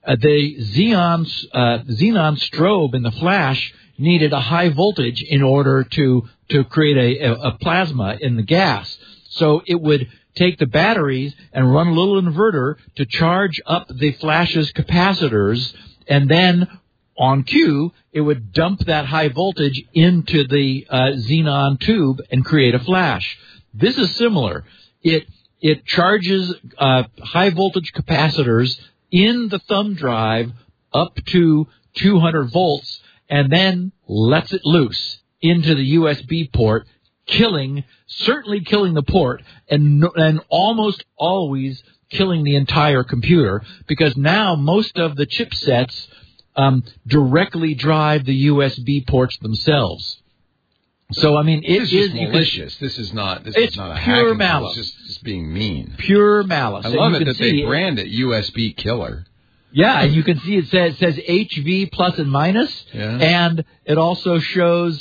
xenon strobe in the flash needed a high voltage in order to create a plasma in the gas. So it would take the batteries and run a little inverter to charge up the flash's capacitors, and then on cue, it would dump that high voltage into the xenon tube and create a flash. This is similar. It charges high voltage capacitors in the thumb drive up to 200 volts and then lets it loose into the USB port, certainly killing the port and almost always killing the entire computer, because now most of the chipsets directly drive the USB ports themselves. So, I mean, this is malicious. This is not a pure hacking malice. It's just being mean. Pure malice. I love it that they brand it USB killer. Yeah, and you can see it says HV plus and minus, and it also shows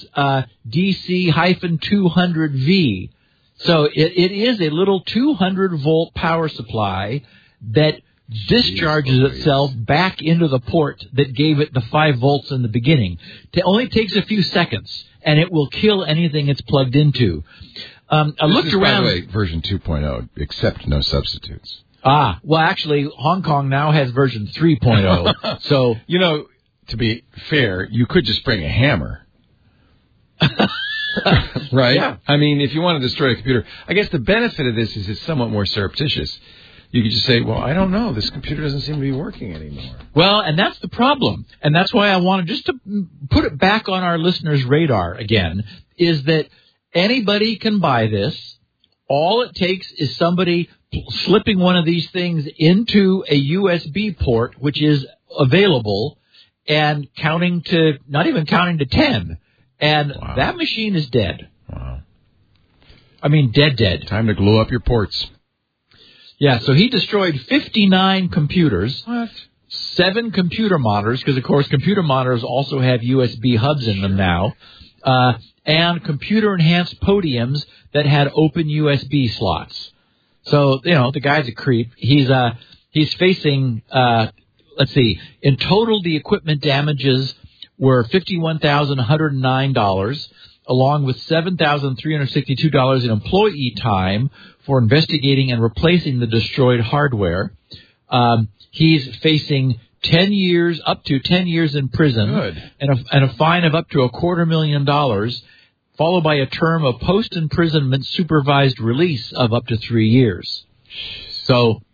DC-200V. So it is a little 200-volt power supply that discharges itself back into the port that gave it the 5 volts in the beginning. It only takes a few seconds, and it will kill anything it's plugged into. I looked around. By the way, version 2.0, except no substitutes. Well, actually, Hong Kong now has version 3.0. So, to be fair, you could just bring a hammer. Right? Yeah. I mean, if you want to destroy a computer, I guess the benefit of this is it's somewhat more surreptitious. You could just say, well, I don't know. This computer doesn't seem to be working anymore. Well, and that's the problem. And that's why I wanted just to put it back on our listeners' radar again, is that anybody can buy this. All it takes is somebody slipping one of these things into a USB port, which is available, and not even counting to 10. And that machine is dead. Wow. I mean, dead. Time to glue up your ports. Yeah, so he destroyed 59 computers. What? 7 computer monitors, because, of course, computer monitors also have USB hubs in them now. And computer-enhanced podiums that had open USB slots. So, the guy's a creep. He's facing, let's see, in total the equipment damages were $51,109, along with $7,362 in employee time for investigating and replacing the destroyed hardware. He's facing 10 years, up to 10 years in prison. Good. And a fine of up to $250,000, followed by a term of post-imprisonment supervised release of up to 3 years. So,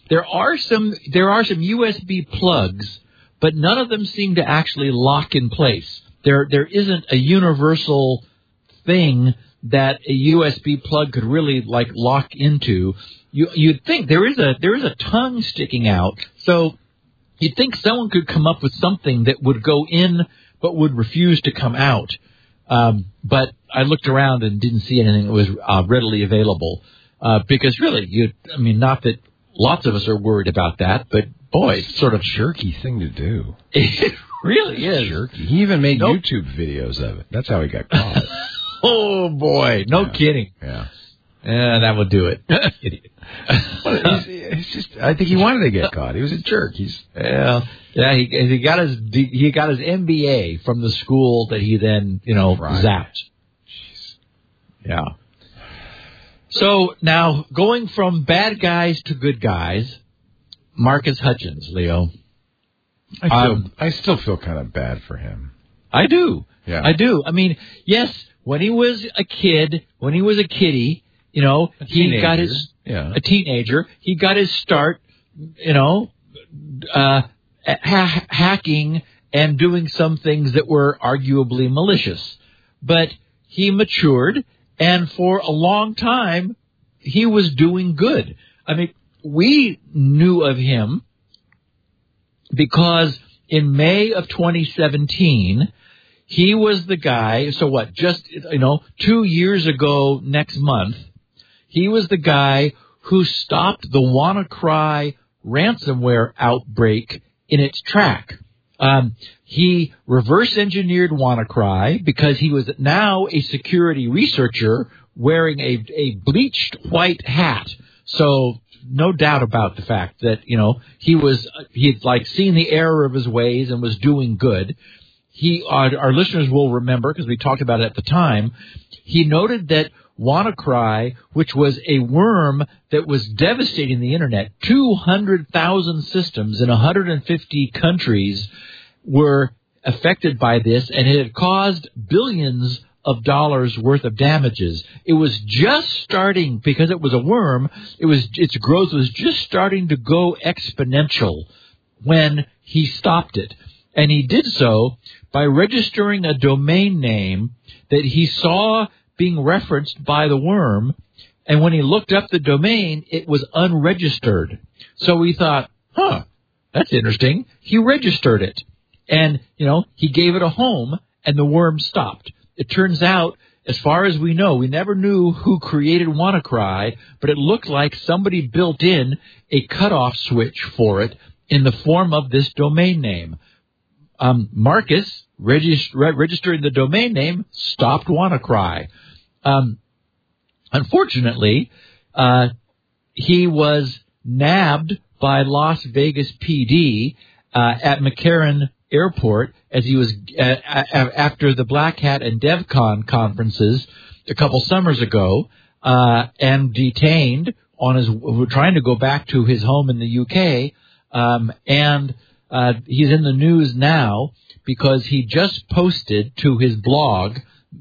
There are some USB plugs, but none of them seem to actually lock in place. There isn't a universal thing that a USB plug could really like lock into. You'd think there is a tongue sticking out, so you'd think someone could come up with something that would go in but would refuse to come out. But I looked around and didn't see anything that was readily available. Because really, not that lots of us are worried about that, but boy, it's sort of jerky thing to do. It really is. Jerky. He even made YouTube videos of it. That's how he got caught. Oh boy, no kidding. Yeah. That would do it. Idiot. I think he wanted to get caught. He was a jerk. He got his MBA from the school that he then zapped. Jeez. Yeah. So now going from bad guys to good guys, Marcus Hutchins, Leo. I still feel kind of bad for him. I do. Yeah. I do. I mean, yes, when he was a kitty, he got his a teenager. He got his start, hacking and doing some things that were arguably malicious. But he matured, and for a long time, he was doing good. I mean, we knew of him because in May of 2017, he was the guy, just 2 years ago next month, he was the guy who stopped the WannaCry ransomware outbreak in its track. He reverse-engineered WannaCry because he was now a security researcher wearing a bleached white hat. So no doubt about the fact that, he'd seen the error of his ways and was doing good. Our listeners will remember, because we talked about it at the time, he noted that WannaCry, which was a worm that was devastating the Internet, 200,000 systems in 150 countries were affected by this, and it had caused billions of dollars worth of damages. It was just starting, because it was a worm, its growth was just starting to go exponential when he stopped it. And he did so by registering a domain name that he saw being referenced by the worm, and when he looked up the domain, it was unregistered. So he thought, that's interesting. He registered it. And, he gave it a home, and the worm stopped. It turns out, as far as we know, we never knew who created WannaCry, but it looked like somebody built in a cutoff switch for it in the form of this domain name. Marcus, registering the domain name, stopped WannaCry. Unfortunately, he was nabbed by Las Vegas PD at McCarran Airport as he was after the Black Hat and DevCon conferences a couple summers ago, and detained trying to go back to his home in the UK, and he's in the news now because he just posted to his blog,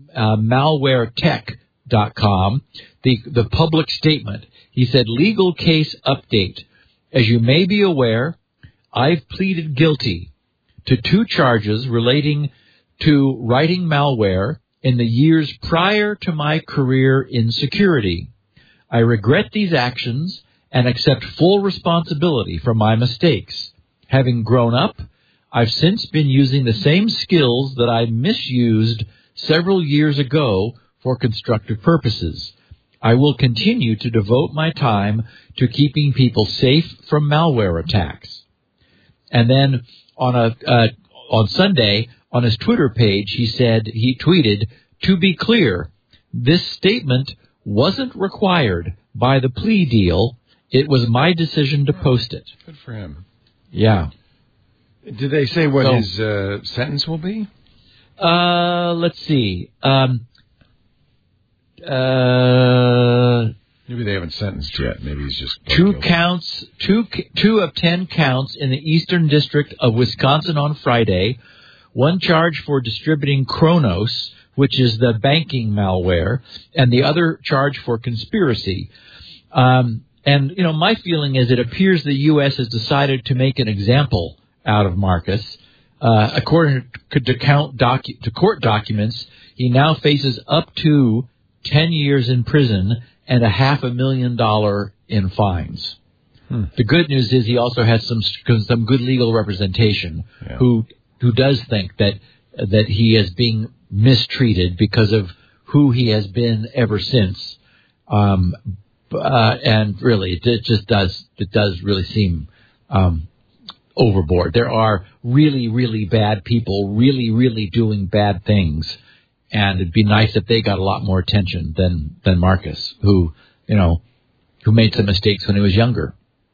malwaretech.com, the public statement. He said, legal case update. As you may be aware, I've pleaded guilty to 2 charges relating to writing malware in the years prior to my career in security. I regret these actions and accept full responsibility for my mistakes. Having grown up, I've since been using the same skills that I misused several years ago for constructive purposes. I will continue to devote my time to keeping people safe from malware attacks. And then on Sunday, on his Twitter page, he tweeted, to be clear, this statement wasn't required by the plea deal. It was my decision to post it. Good for him. Yeah. Did they say what his sentence will be? Let's see. Maybe they haven't sentenced yet. Maybe he's just 2 of 10 counts in the Eastern District of Wisconsin on Friday. 1 charge for distributing Kronos, which is the banking malware, and the other charge for conspiracy. And, my feeling is it appears the U.S. has decided to make an example out of Marcus. According to court documents, he now faces up to 10 years in prison and $500,000 in fines. The good news is he also has some good legal representation who does think that he is being mistreated because of who he has been ever since. And really, it does really seem overboard. There are really, really bad people really, really doing bad things. And it'd be nice if they got a lot more attention than Marcus, who made some mistakes when he was younger.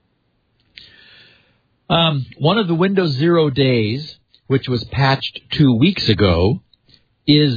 One of the Windows 0 days, which was patched 2 weeks ago, has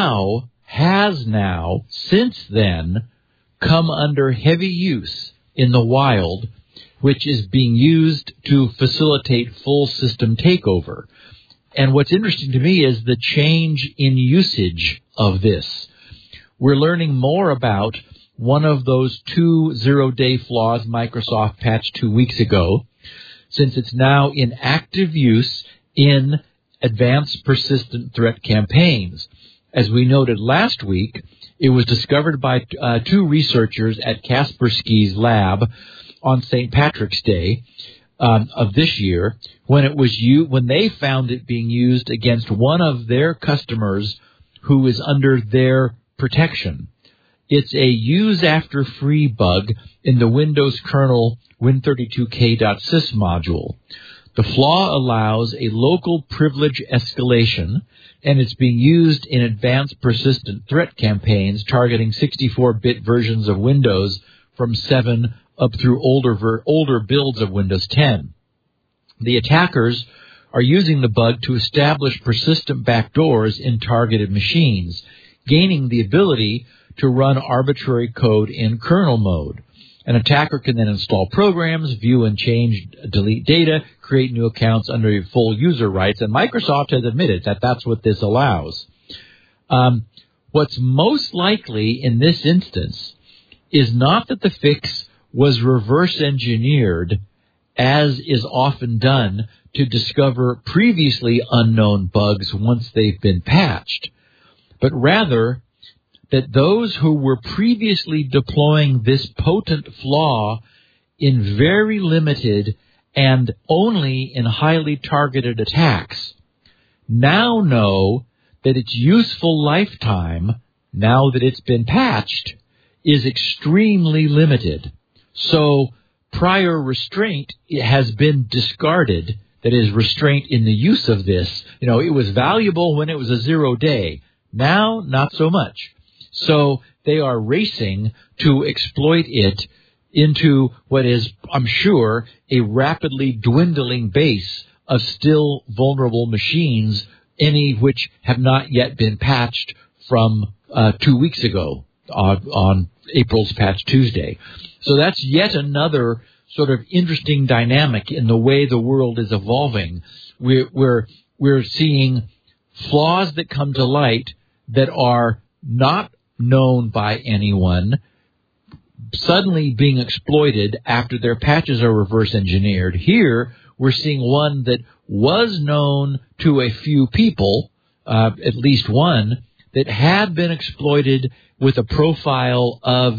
now, since then, come under heavy use in the wild, which is being used to facilitate full system takeover. And what's interesting to me is the change in usage of this. We're learning more about one of those 2 zero-day flaws Microsoft patched 2 weeks ago, since it's now in active use in advanced persistent threat campaigns. As we noted last week, it was discovered by 2 researchers at Kaspersky's lab on St. Patrick's Day of this year, when they found it being used against one of their customers who is under their protection. It's a use after free bug in the Windows kernel Win32k.sys module. The flaw allows a local privilege escalation, and it's being used in advanced persistent threat campaigns targeting 64-bit versions of Windows from 7 up through older builds of Windows 10. The attackers are using the bug to establish persistent backdoors in targeted machines, gaining the ability to run arbitrary code in kernel mode. An attacker can then install programs, view and change, delete data, create new accounts under full user rights, and Microsoft has admitted that that's what this allows. What's most likely in this instance is not that the fix was reverse engineered, as is often done to discover previously unknown bugs once they've been patched, but rather that those who were previously deploying this potent flaw in very limited and only in highly targeted attacks now know that its useful lifetime, now that it's been patched, is extremely limited. So prior restraint has been discarded, that is, restraint in the use of this. It was valuable when it was a 0 day. Now, not so much. So they are racing to exploit it into what is, I'm sure, a rapidly dwindling base of still vulnerable machines, any which have not yet been patched from 2 weeks ago on April's Patch Tuesday. So that's yet another sort of interesting dynamic in the way the world is evolving. We're seeing flaws that come to light that are not known by anyone suddenly being exploited after their patches are reverse engineered. Here, we're seeing one that was known to a few people, at least one, that had been exploited with a profile of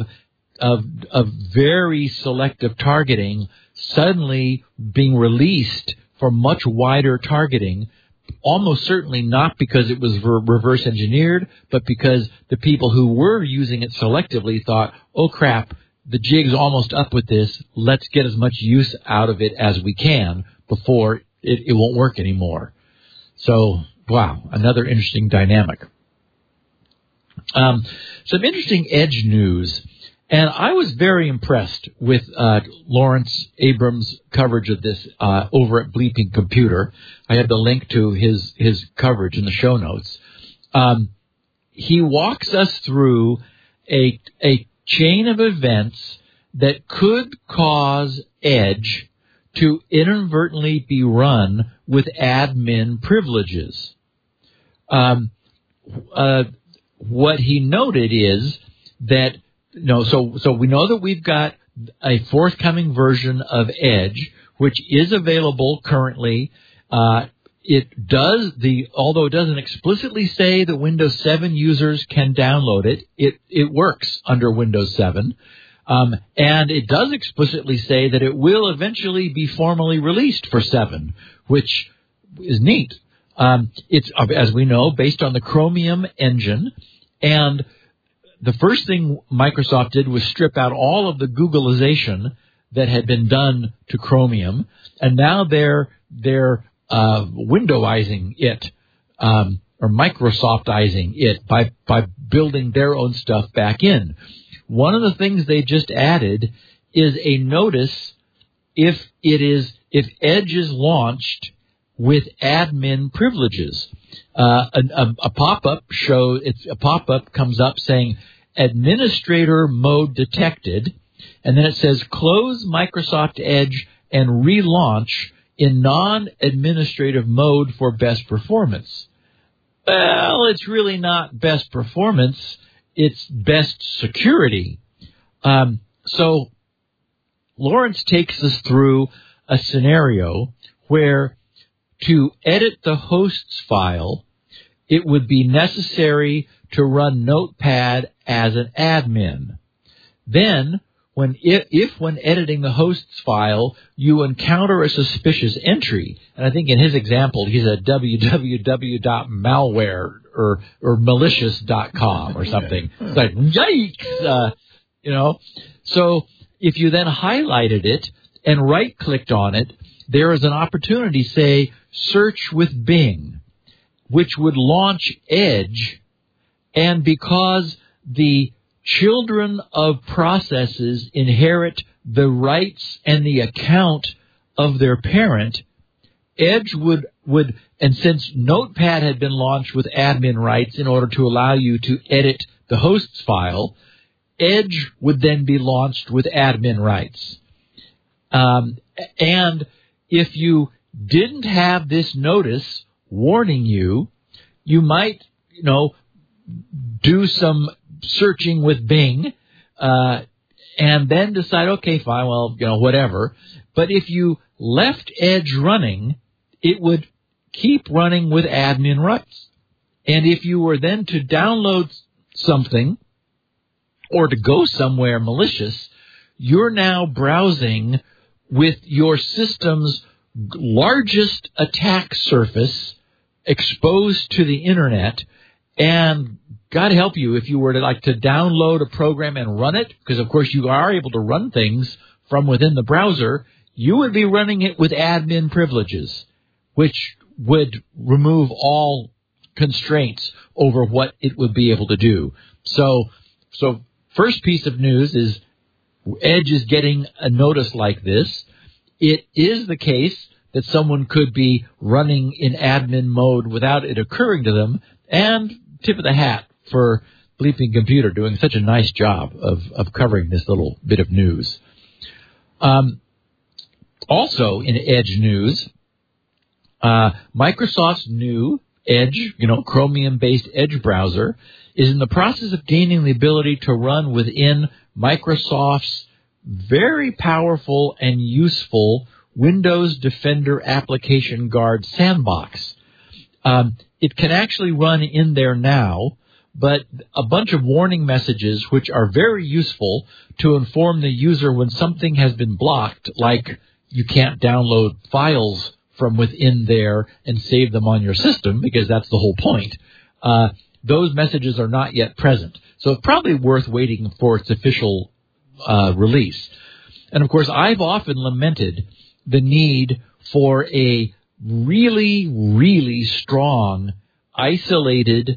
very selective targeting, suddenly being released for much wider targeting, almost certainly not because it was reverse engineered, but because the people who were using it selectively thought, oh crap, the jig's almost up with this, let's get as much use out of it as we can before it won't work anymore. So, wow, another interesting dynamic. Some interesting Edge news. And I was very impressed with Lawrence Abrams' coverage of this over at Bleeping Computer. I have the link to his coverage in the show notes. He walks us through a chain of events that could cause Edge to inadvertently be run with admin privileges. What he noted is that so we know that we've got a forthcoming version of Edge, which is available currently. Although it doesn't explicitly say that Windows 7 users can download it, it works under Windows 7. And it does explicitly say that it will eventually be formally released for 7, which is neat. It's, as we know, based on the Chromium engine, and the first thing Microsoft did was strip out all of the Googleization that had been done to Chromium, and now they're Windowizing it, or Microsoftizing it by building their own stuff back in. One of the things they just added is a notice if Edge is launched with admin privileges. A pop-up comes up saying administrator mode detected, and then it says close Microsoft Edge and relaunch in non-administrative mode for best performance. Well, it's really not best performance. It's best security. So Lawrence takes us through a scenario where to edit the hosts file, it would be necessary to run Notepad as an admin. Then, when editing the hosts file, you encounter a suspicious entry, and I think in his example, he's at www.malware or malicious.com or something. It's like, yikes! So if you then highlighted it and right-clicked on it, there is an opportunity, say, search with Bing, which would launch Edge, and because the children of processes inherit the rights and the account of their parent, Edge would, and since Notepad had been launched with admin rights in order to allow you to edit the hosts file, Edge would then be launched with admin rights. And if you didn't have this notice warning you, you might, do some searching with Bing, and then decide, okay, fine, well, whatever. But if you left Edge running, it would keep running with admin rights. And if you were then to download something or to go somewhere malicious, you're now browsing with your system's largest attack surface exposed to the internet, and God help you if you were to download a program and run it, because of course you are able to run things from within the browser, you would be running it with admin privileges, which would remove all constraints over what it would be able to do. So first piece of news is Edge is getting a notice like this. It is the case that someone could be running in admin mode without it occurring to them, and tip of the hat for Bleeping Computer doing such a nice job of covering this little bit of news. Also in Edge news, Microsoft's new Edge, Chromium-based Edge browser, is in the process of gaining the ability to run within Microsoft's very powerful and useful Windows Defender Application Guard sandbox. It can actually run in there now, but a bunch of warning messages which are very useful to inform the user when something has been blocked, like you can't download files from within there and save them on your system, because that's the whole point. Those messages are not yet present. So it's probably worth waiting for its official release. And of course, I've often lamented the need for a really, really strong, isolated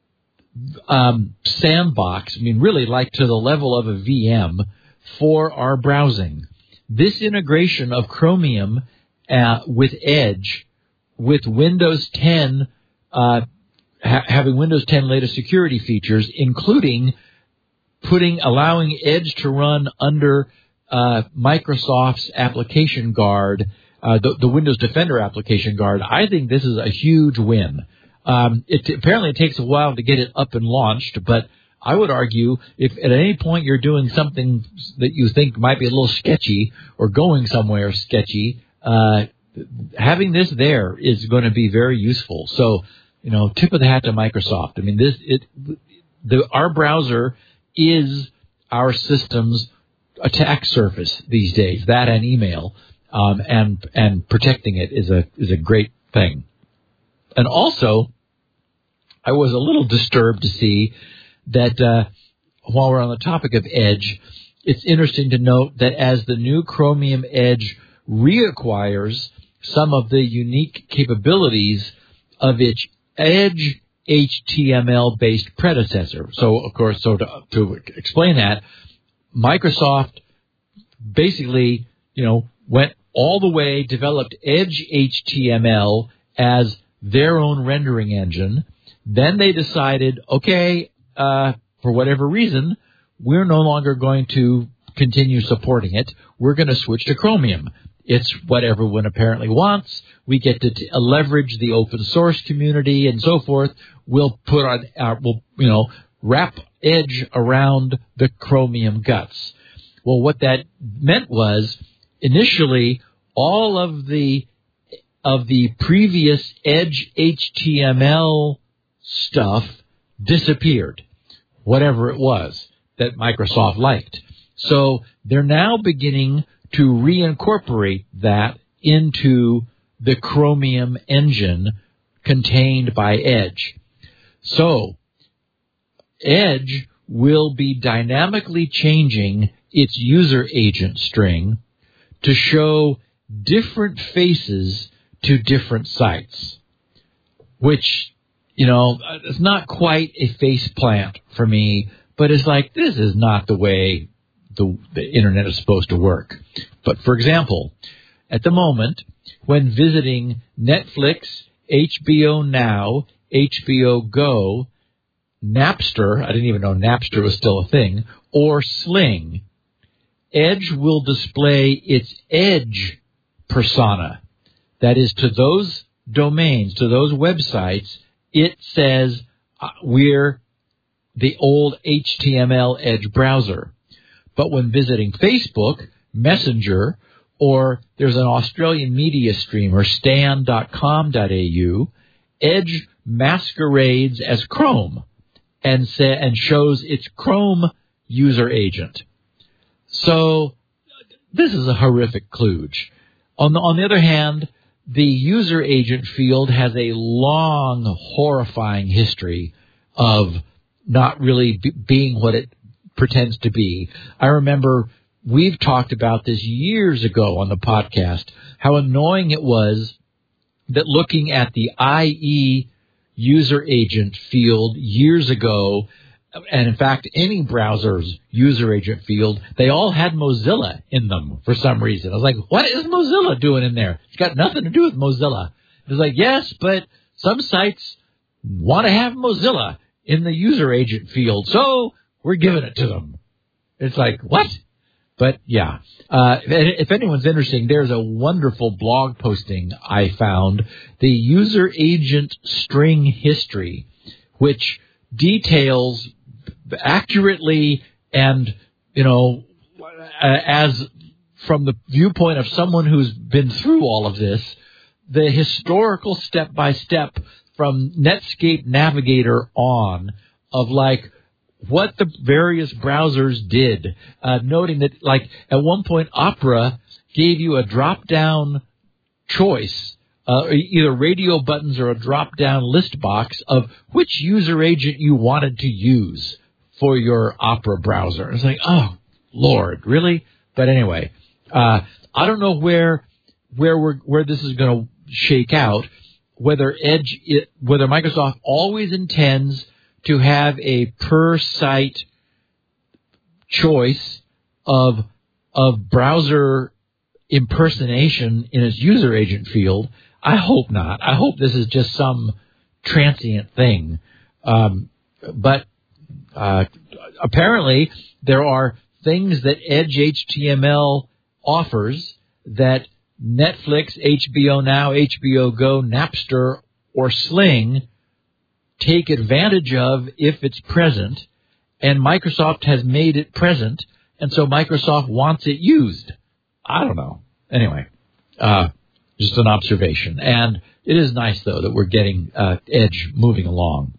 sandbox, really like to the level of a VM, for our browsing. This integration of Chromium with Edge, with Windows 10, having Windows 10 latest security features, including allowing Edge to run under Microsoft's Application Guard, the Windows Defender Application Guard, I think this is a huge win. Apparently it takes a while to get it up and launched, but I would argue if at any point you're doing something that you think might be a little sketchy or going somewhere sketchy, having this there is going to be very useful. So, tip of the hat to Microsoft. I mean, our browser is our system's attack surface these days. That and email, and protecting it is a great thing. And also, I was a little disturbed to see that while we're on the topic of Edge, it's interesting to note that as the new Chromium Edge reacquires some of the unique capabilities of its Edge HTML-based predecessor. So, of course, to explain that, Microsoft basically, went all the way, developed Edge HTML as their own rendering engine. Then they decided, okay, for whatever reason, we're no longer going to continue supporting it. We're going to switch to Chromium. It's what everyone apparently wants. We get to leverage the open source community and so forth. We'll put on, wrap Edge around the Chromium guts. Well, what that meant was initially all of the previous Edge HTML stuff disappeared, whatever it was that Microsoft liked. So they're now beginning to reincorporate that into the Chromium engine contained by Edge. So Edge will be dynamically changing its user agent string to show different faces to different sites, which, it's not quite a face plant for me, but it's like, this is not the way the internet is supposed to work. But for example, at the moment, when visiting Netflix, HBO Now, HBO Go, Napster, I didn't even know Napster was still a thing, or Sling, Edge will display its Edge persona. That is, to those domains, to those websites, it says we're the old HTML Edge browser. But when visiting Facebook, Messenger, or there's an Australian media streamer, stan.com.au, Edge masquerades as Chrome and shows its Chrome user agent. So this is a horrific kludge. On the other hand, the user agent field has a long, horrifying history of not really being what it pretends to be. I remember we've talked about this years ago on the podcast, how annoying it was that looking at the IE user agent field years ago, and in fact any browser's user agent field, they all had Mozilla in them for some reason. I was like, what is Mozilla doing in there? It's got nothing to do with Mozilla. It was like, yes, but some sites want to have Mozilla in the user agent field, so we're giving it to them. It's like, what? But yeah, if anyone's interested, there's a wonderful blog posting I found, the user agent string history, which details accurately and, as from the viewpoint of someone who's been through all of this, the historical step-by-step from Netscape Navigator on of like what the various browsers did, noting that like at one point Opera gave you a drop-down choice, either radio buttons or a drop-down list box of which user agent you wanted to use for your Opera browser. It's like, oh, Lord, really? But anyway, I don't know where this is going to shake out, whether Microsoft always intends to have a per-site choice of browser impersonation in its user agent field. I hope not. I hope this is just some transient thing. But apparently there are things that Edge HTML offers that Netflix, HBO Now, HBO Go, Napster, or Sling take advantage of if it's present, and Microsoft has made it present, and so Microsoft wants it used. I don't know. Anyway, just an observation. And it is nice, though, that we're getting Edge moving along.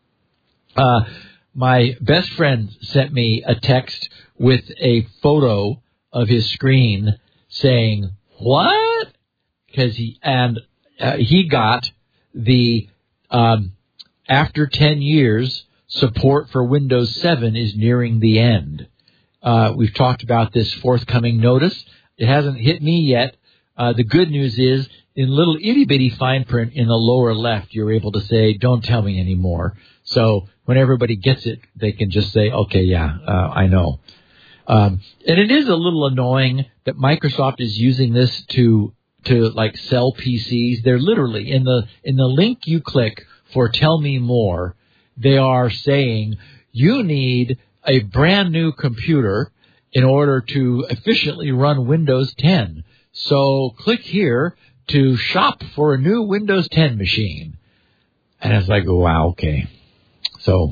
My best friend sent me a text with a photo of his screen saying, "What?" Because he got the after 10 years, support for Windows 7 is nearing the end. We've talked about this forthcoming notice. It hasn't hit me yet. The good news is, in little itty-bitty fine print in the lower left, you're able to say, "Don't tell me anymore." So when everybody gets it, they can just say, "Okay, yeah, I know." And it is a little annoying that Microsoft is using this to like sell PCs. They're literally in the link you click for Tell Me More, they are saying you need a brand new computer in order to efficiently run Windows 10. So click here to shop for a new Windows 10 machine. And it's like, wow, okay. So,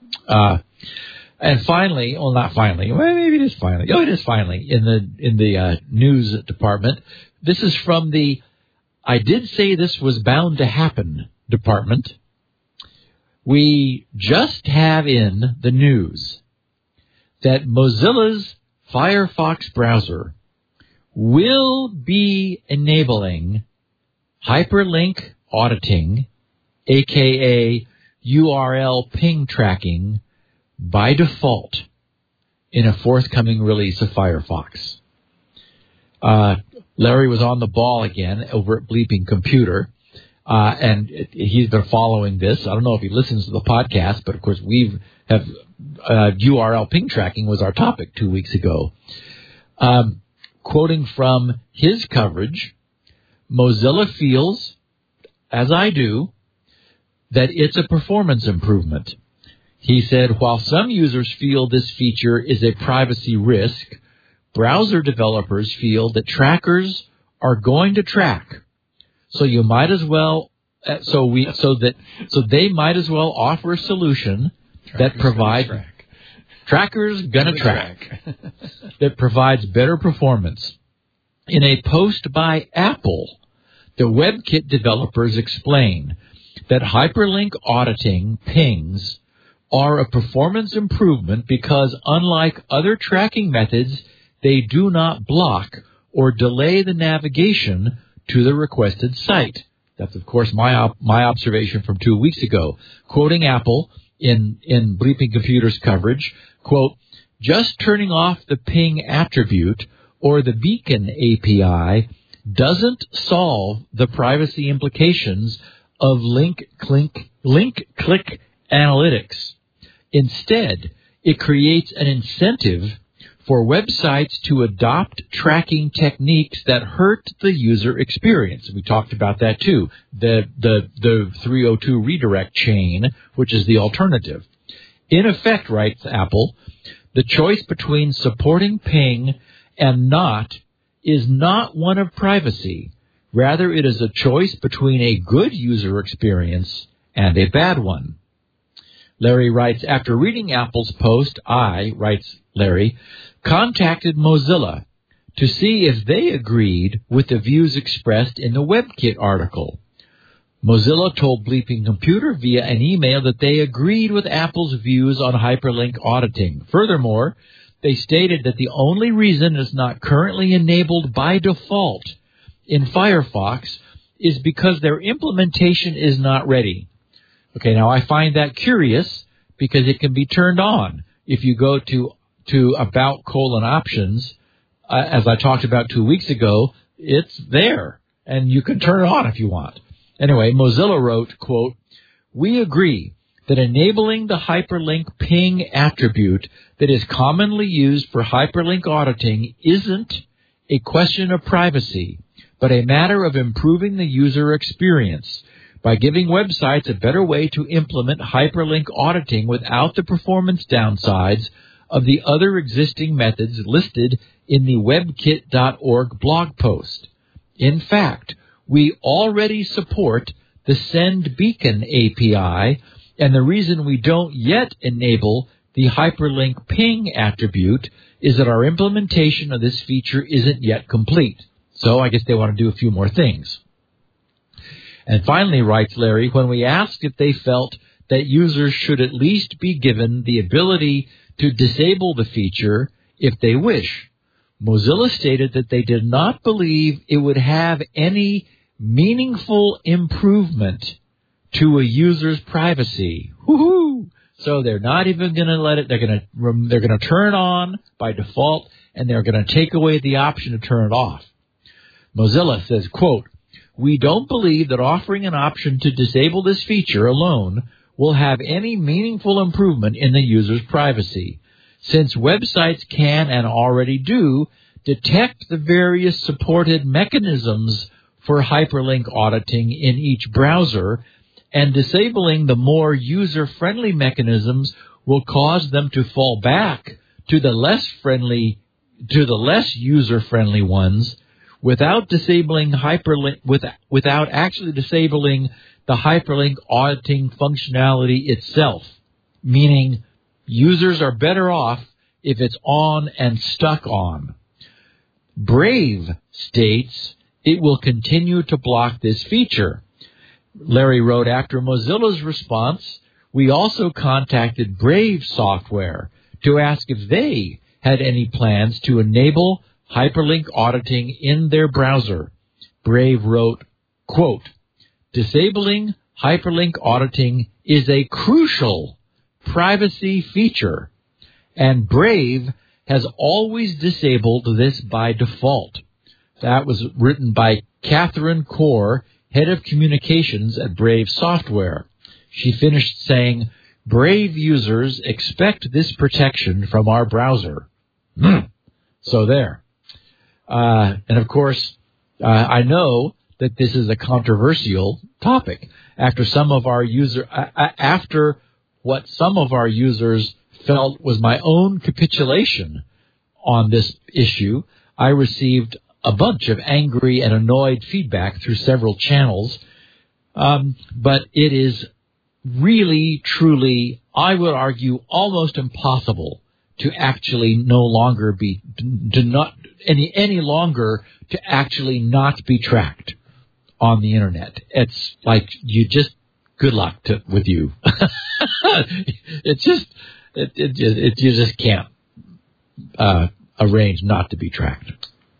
and finally, well, not finally, well, maybe it is finally. Oh, it is finally in the news department. This is from the I did say this was bound to happen department. We just have in the news that Mozilla's Firefox browser will be enabling hyperlink auditing, aka URL ping tracking, by default in a forthcoming release of Firefox. Larry was on the ball again over at Bleeping Computer, and he's been following this. I don't know if he listens to the podcast, but of course URL ping tracking was our topic 2 weeks ago. Quoting from his coverage, Mozilla feels, as I do, that it's a performance improvement. He said, while some users feel this feature is a privacy risk, browser developers feel that trackers are going to track. So you might as well, so they might as well offer a solution that provides trackers gonna track that provides better performance. In a post by Apple, the WebKit developers explain that hyperlink auditing pings are a performance improvement because, unlike other tracking methods, they do not block or delay the navigation to the requested site. That's, of course, my observation from 2 weeks ago. Quoting Apple in Bleeping Computer's coverage, quote, just turning off the ping attribute or the beacon API doesn't solve the privacy implications of link-click analytics. Instead, it creates an incentive for websites to adopt tracking techniques that hurt the user experience. We talked about that too. The 302 redirect chain, which is the alternative. In effect, writes Apple, the choice between supporting ping and not is not one of privacy. Rather, it is a choice between a good user experience and a bad one. Larry writes, after reading Apple's post, I, writes Larry, contacted Mozilla to see if they agreed with the views expressed in the WebKit article. Mozilla told Bleeping Computer via an email that they agreed with Apple's views on hyperlink auditing. Furthermore, they stated that the only reason it's not currently enabled by default in Firefox is because their implementation is not ready. Okay, now I find that curious because it can be turned on. If you go to about : options, as I talked about 2 weeks ago, it's there, and you can turn it on if you want. Anyway, Mozilla wrote, quote, we agree that enabling the hyperlink ping attribute that is commonly used for hyperlink auditing isn't a question of privacy, but a matter of improving the user experience by giving websites a better way to implement hyperlink auditing without the performance downsides of the other existing methods listed in the webkit.org blog post. In fact, we already support the Send Beacon API, and the reason we don't yet enable the hyperlink ping attribute is that our implementation of this feature isn't yet complete. So I guess they want to do a few more things. And finally, writes Larry, when we asked if they felt that users should at least be given the ability to disable the feature if they wish, Mozilla stated that they did not believe it would have any meaningful improvement to a user's privacy. Woohoo! So they're not even going to let it. They're going to turn it on by default, and they're going to take away the option to turn it off. Mozilla says, quote, "We don't believe that offering an option to disable this feature alone will have any meaningful improvement in the user's privacy, since websites can and already do detect the various supported mechanisms for hyperlink auditing in each browser, and disabling the more user-friendly mechanisms will cause them to fall back to the less user-friendly ones without disabling hyperlink, without actually disabling the hyperlink auditing functionality itself, meaning users are better off if it's on and stuck on. Brave states it will continue to block this feature." Larry wrote, after Mozilla's response, we also contacted Brave Software to ask if they had any plans to enable hyperlink auditing in their browser. Brave wrote, quote, "Disabling hyperlink auditing is a crucial privacy feature, and Brave has always disabled this by default." That was written by Catherine Core, head of communications at Brave Software. She finished saying, "Brave users expect this protection from our browser." So there. And of course, I know that this is a controversial topic. After what some of our users felt was my own capitulation on this issue, I received a bunch of angry and annoyed feedback through several channels. But it is really, truly, I would argue, almost impossible to actually any longer to actually not be tracked on the internet. It's like you good luck with you. You just can't arrange not to be tracked.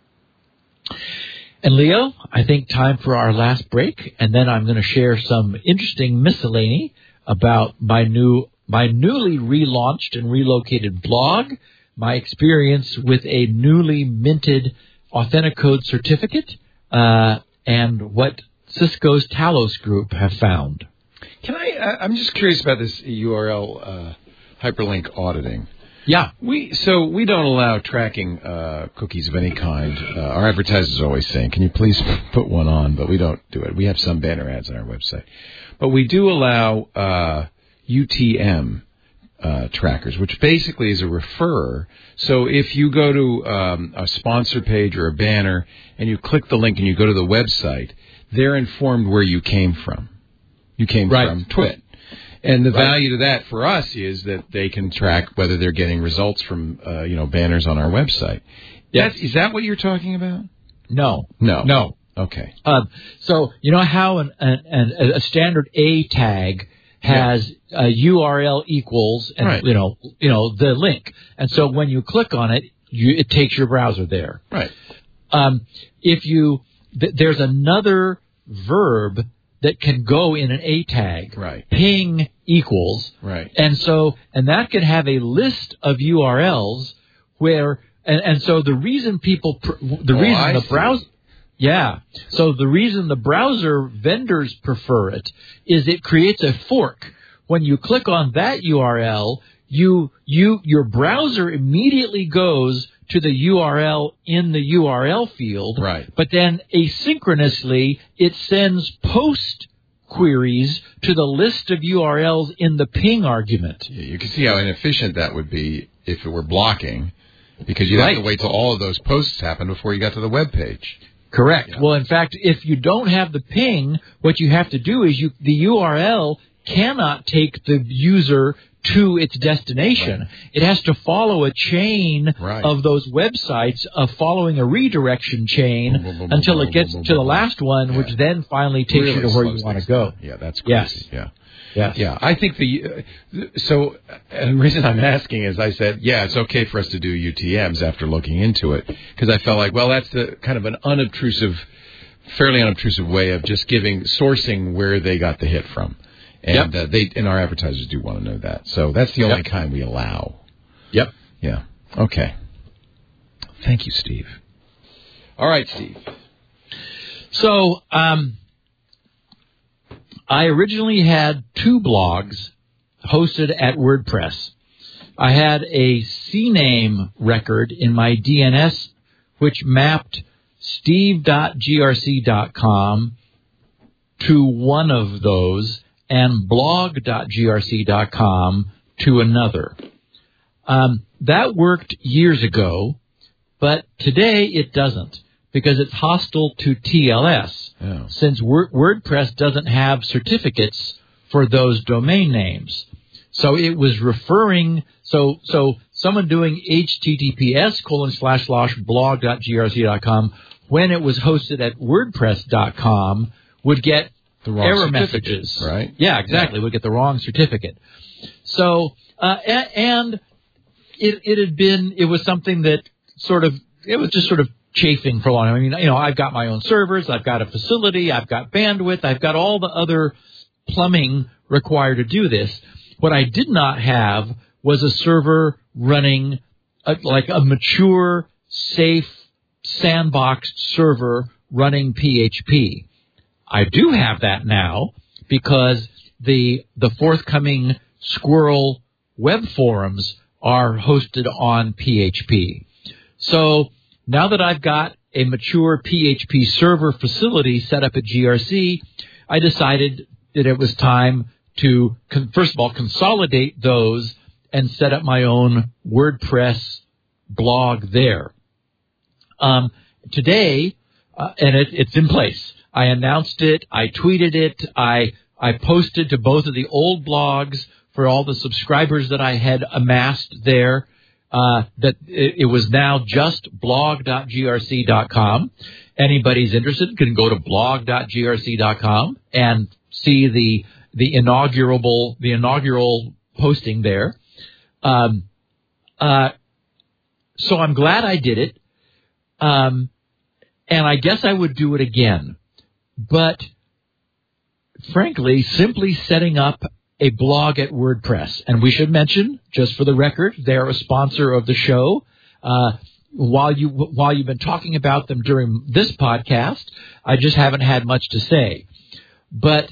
And Leo, I think time for our last break, and then I'm going to share some interesting miscellany about my newly relaunched and relocated blog, my experience with a newly minted Authenticode certificate, and what Cisco's Talos Group have found. I'm just curious about this URL hyperlink auditing. Yeah. We don't allow tracking cookies of any kind. Our advertisers are always saying, "Can you please put one on?" But we don't do it. We have some banner ads on our website. But we do allow UTM trackers, which basically is a referrer. So if you go to a sponsor page or a banner and you click the link and you go to the website, they're informed where you came from. You came from Twit. And the value to that for us is that they can track whether they're getting results from banners on our website. Yes. Is that what you're talking about? No. Okay. So you know how a standard A tag has a URL equals and the link, and so when you click on it, it takes your browser there. Right. There's another verb that can go in an A tag. Right. Ping equals. Right. And that can have a list of URLs where, and so the reason the browser. Yeah. So the reason the browser vendors prefer it is it creates a fork. When you click on that URL, your browser immediately goes to the URL in the URL field. Right. But then asynchronously, it sends post queries to the list of URLs in the ping argument. Yeah, you can see how inefficient that would be if it were blocking, because you'd have to wait till all of those posts happen before you got to the web page. Correct. Yeah. Well, in fact, if you don't have the ping, what you have to do is the URL cannot take the user to its destination. Right. It has to follow a chain Right. of those websites, of following a redirection chain until it gets to the last one, which then finally takes Really you to where slows you want to things go. down. Yeah, that's crazy. Yes. Yeah. Yes. Yeah, I think and the reason I'm asking is I said, yeah, it's okay for us to do UTMs after looking into it, because I felt like, well, that's the kind of an fairly unobtrusive way of just sourcing where they got the hit from. And and our advertisers do want to know that. So that's the only kind we allow. Yep. Yeah. Okay. Thank you, Steve. All right, Steve. So, I originally had 2 blogs hosted at WordPress. I had a CNAME record in my DNS, which mapped steve.grc.com to one of those, and blog.grc.com to another. That worked years ago, but today it doesn't, because it's hostile to TLS, since WordPress doesn't have certificates for those domain names. So it was referring, so someone doing https://blog.grc.com, when it was hosted at wordpress.com, would get the wrong error messages. Right? Yeah, exactly. Would get the wrong certificate. So, and it was something that it was just sort of chafing for a long time. I mean, I've got my own servers, I've got a facility, I've got bandwidth, I've got all the other plumbing required to do this. What I did not have was a server running like a mature, safe, sandboxed server running PHP. I do have that now because the forthcoming Squirrel web forums are hosted on PHP. So now that I've got a mature PHP server facility set up at GRC, I decided that it was time to, first of all, consolidate those and set up my own WordPress blog there. Today, and it's in place. I announced it. I tweeted it. I posted to both of the old blogs for all the subscribers that I had amassed there. That it was now just blog.grc.com. Anybody's interested can go to blog.grc.com and see the inaugural posting there. So I'm glad I did it. And I guess I would do it again. But frankly, simply setting up a blog at WordPress, and we should mention, just for the record, they're a sponsor of the show. While you've been talking about them during this podcast, I just haven't had much to say. But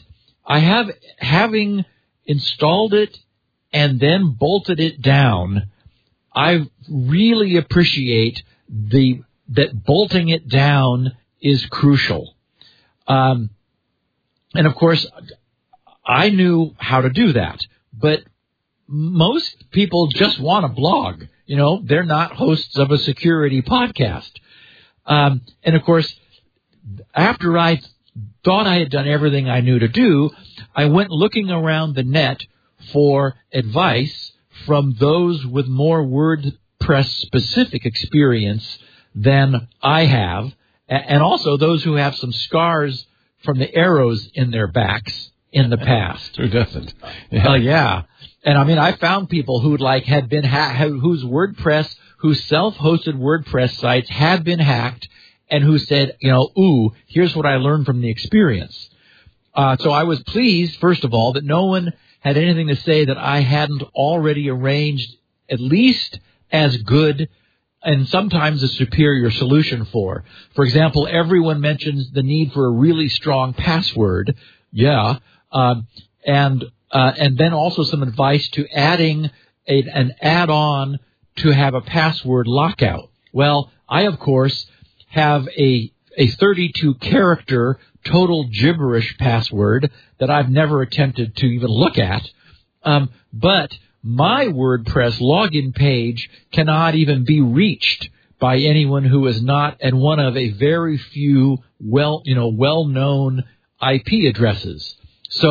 having installed it and then bolted it down, I really appreciate that bolting it down is crucial. And of course, I knew how to do that, but most people just want a blog. They're not hosts of a security podcast. And of course, after I thought I had done everything I knew to do, I went looking around the net for advice from those with more WordPress specific experience than I have, and also those who have some scars from the arrows in their backs in the past. Who doesn't? Yeah. And I mean, I found people who had been whose self-hosted WordPress sites had been hacked, and who said, here's what I learned from the experience. So I was pleased, first of all, that no one had anything to say that I hadn't already arranged at least as good and sometimes a superior solution for. For example, everyone mentions the need for a really strong password. Yeah. And then also some advice to adding an add-on to have a password lockout. Well, I, of course, have a 32-character total gibberish password that I've never attempted to even look at. But my WordPress login page cannot even be reached by anyone who is not at one of a very few well-known IP addresses. So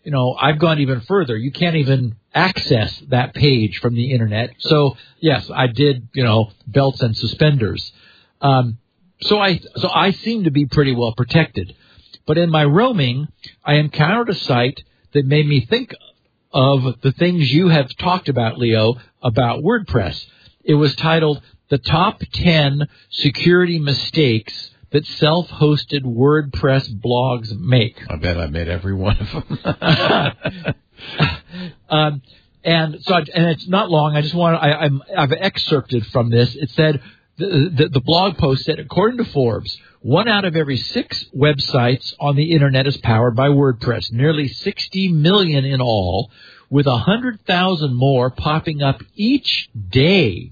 I've gone even further. You can't even access that page from the internet. So yes, I did, belts and suspenders. So I seem to be pretty well protected. But in my roaming, I encountered a site that made me think of the things you have talked about, Leo, about WordPress. It was titled The Top 10 Security Mistakes That Self-Hosted WordPress Blogs Make. I bet I made every one of them. And it's not long. I've excerpted from this. It said, the blog post said, according to Forbes, 1 out of every 6 websites on the internet is powered by WordPress, nearly 60 million in all, with 100,000 more popping up each day.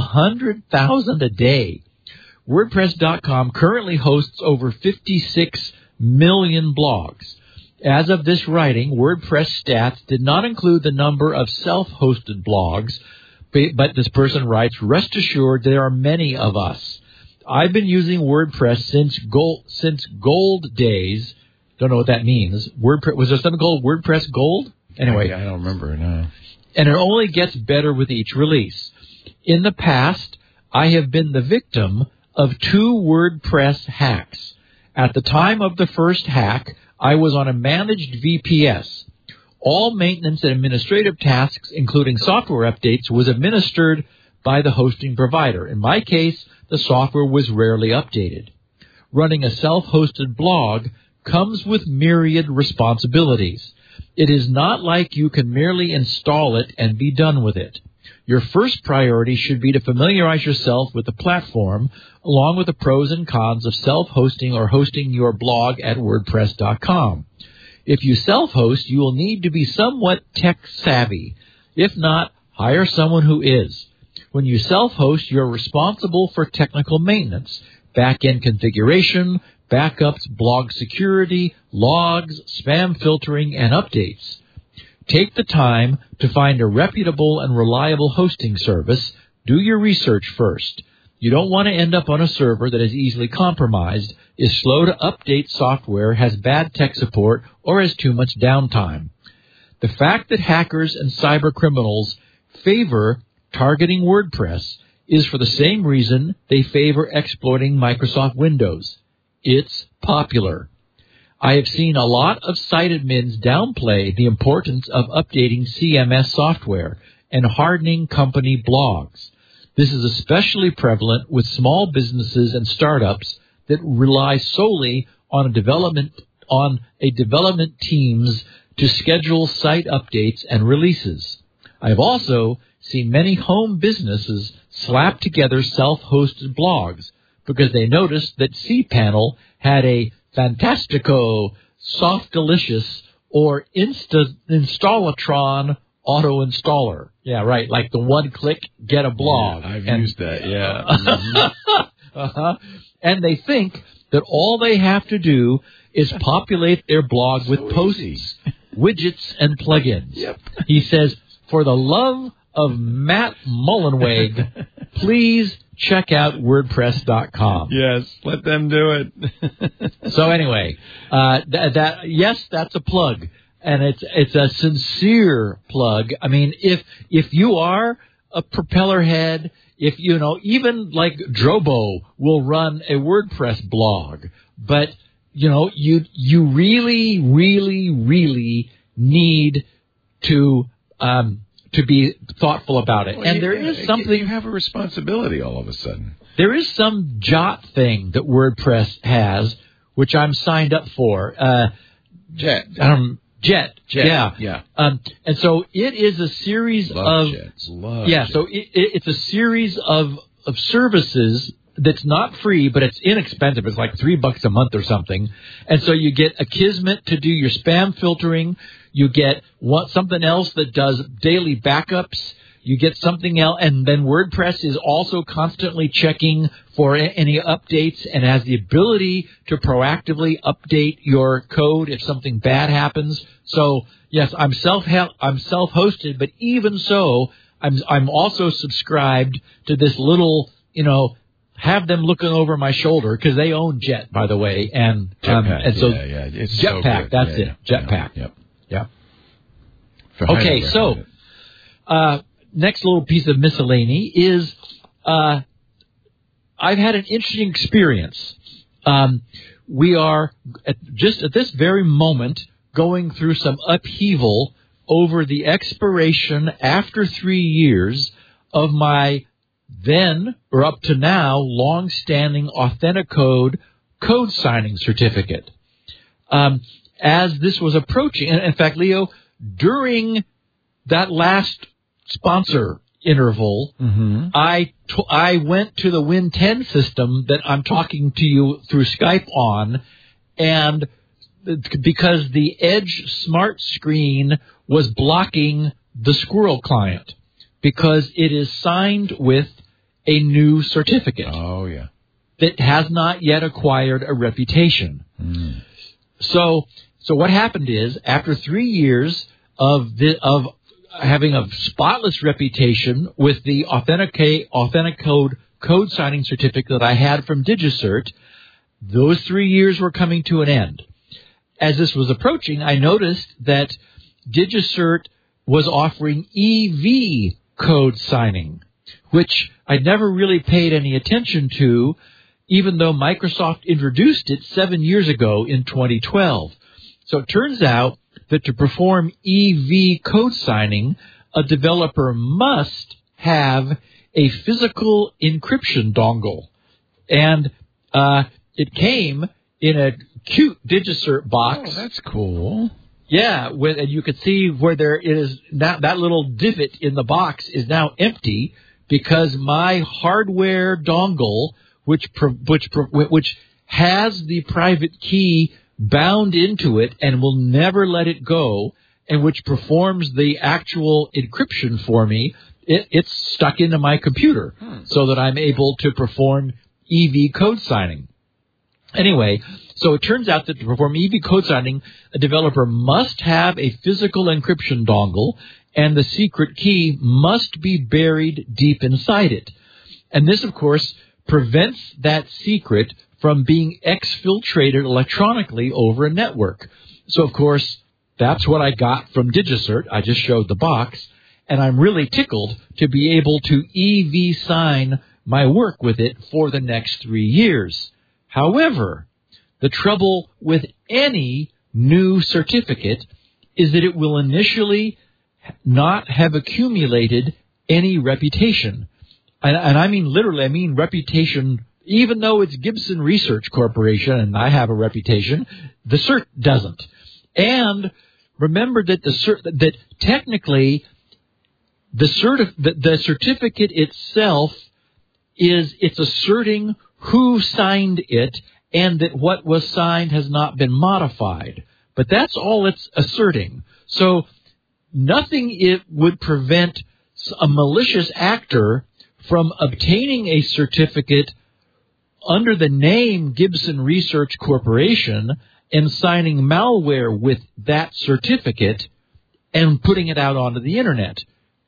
100,000 a day. WordPress.com currently hosts over 56 million blogs. As of this writing, WordPress stats did not include the number of self-hosted blogs, but this person writes, rest assured there are many of us. I've been using WordPress since Gold days. Don't know what that means. Was there something called WordPress Gold? Anyway. I don't remember, no. And it only gets better with each release. In the past, I have been the victim of 2 WordPress hacks. At the time of the first hack, I was on a managed VPS. All maintenance and administrative tasks, including software updates, was administered by the hosting provider. In my case, the software was rarely updated. Running a self-hosted blog comes with myriad responsibilities. It is not like you can merely install it and be done with it. Your first priority should be to familiarize yourself with the platform, along with the pros and cons of self-hosting or hosting your blog at WordPress.com. If you self-host, you will need to be somewhat tech-savvy. If not, hire someone who is. When you self-host, you're responsible for technical maintenance, back-end configuration, backups, blog security, logs, spam filtering, and updates. Take the time to find a reputable and reliable hosting service. Do your research first. You don't want to end up on a server that is easily compromised, is slow to update software, has bad tech support, or has too much downtime. The fact that hackers and cyber criminals favor targeting WordPress is for the same reason they favor exploiting Microsoft Windows. It's popular. I have seen a lot of site admins downplay the importance of updating CMS software and hardening company blogs. This is especially prevalent with small businesses and startups that rely solely on a development teams to schedule site updates and releases. I have also seen many home businesses slap together self-hosted blogs because they noticed that cPanel had a Fantastico, Soft Delicious, or Installatron auto-installer. Yeah, right, like the one-click get a blog. Yeah, I've used that, yeah. Uh-huh. And they think that all they have to do is populate their blog with posts, widgets, and plugins. Yep. He says, for the love of Matt Mullenweg, please check out WordPress.com. Yes, let them do it. So anyway, that's a plug, and it's a sincere plug. I mean, if you are a propeller head, if even like Drobo will run a WordPress blog, but you really, really, really need to be thoughtful about it. Well, and there is something... You have a responsibility all of a sudden. There is some Jot thing that WordPress has, which I'm signed up for. Jet. Jet. Yeah. And so it is a series Love of... Jets. So it's a series of services that's not free, but it's inexpensive. It's like $3 a month or something. And so you get Akismet to do your spam filtering. You get something else that does daily backups. You get something else, and then WordPress is also constantly checking for any updates and has the ability to proactively update your code if something bad happens. So yes, I'm self-hosted, but even so, I'm also subscribed to this little, have them looking over my shoulder because they own Jet, by the way, and Jetpack, and so it's Jetpack, so that's it, Jetpack. Yep. Yeah. Okay, so next little piece of miscellany is I've had an interesting experience. We are just at this very moment going through some upheaval over the expiration after 3 years of my then, or up to now, long-standing Authenticode code signing certificate. As this was approaching, and in fact, Leo, during that last sponsor interval, I went to the Win 10 system that I'm talking to you through Skype on, and because the Edge Smart Screen was blocking the Squirrel client because it is signed with a new certificate. Oh, yeah. That has not yet acquired a reputation. So what happened is, after 3 years of having a spotless reputation with the Authenticode code signing certificate that I had from DigiCert, those 3 years were coming to an end. As this was approaching, I noticed that DigiCert was offering EV code signing, which I never really paid any attention to, even though Microsoft introduced it 7 years ago in 2012. So it turns out that to perform EV code signing, a developer must have a physical encryption dongle. And it came in a cute DigiCert box. Oh, that's cool. Yeah, and you could see where there is that little divot in the box is now empty because my hardware dongle, which has the private key bound into it and will never let it go, and which performs the actual encryption for me, it's stuck into my computer so that I'm able to perform EV code signing. Anyway, so it turns out that to perform EV code signing, a developer must have a physical encryption dongle, and the secret key must be buried deep inside it. And this, of course, prevents that secret from being exfiltrated electronically over a network. So, of course, that's what I got from DigiCert. I just showed the box, and I'm really tickled to be able to EV sign my work with it for the next 3 years. However, the trouble with any new certificate is that it will initially not have accumulated any reputation. And I mean literally, I mean reputation. Even though it's Gibson Research Corporation and I have a reputation, the cert doesn't. And remember that that technically the certificate itself it's asserting who signed it and that what was signed has not been modified. But that's all it's asserting. So nothing it would prevent a malicious actor from obtaining a certificate under the name Gibson Research Corporation and signing malware with that certificate and putting it out onto the Internet.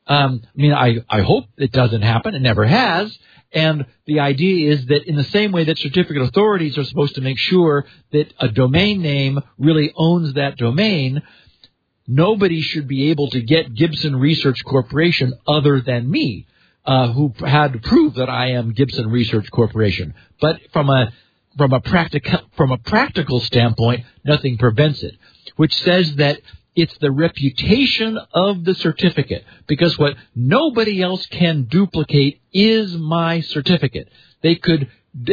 I hope it doesn't happen. It never has. And the idea is that in the same way that certificate authorities are supposed to make sure that a domain name really owns that domain, nobody should be able to get Gibson Research Corporation other than me, who had to prove that I am Gibson Research Corporation. But from a practical standpoint, nothing prevents it, which says that it's the reputation of the certificate, because what nobody else can duplicate is my certificate. They could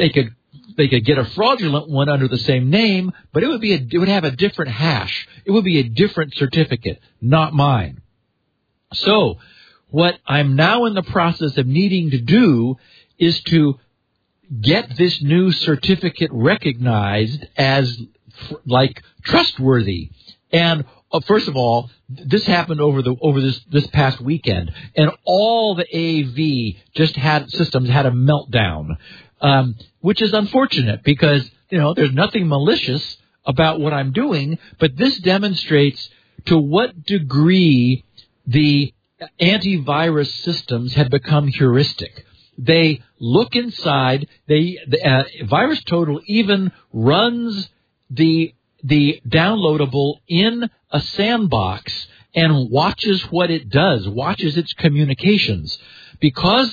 get a fraudulent one under the same name, but it would have a different hash. It would be a different certificate, not mine. So what I'm now in the process of needing to do is to get this new certificate recognized as like trustworthy. And first of all, this happened over this past weekend, and all the AV systems had a meltdown, which is unfortunate because there's nothing malicious about what I'm doing, but this demonstrates to what degree the antivirus systems have become heuristic. They look inside. VirusTotal even runs the downloadable in a sandbox and watches what it does, watches its communications. Because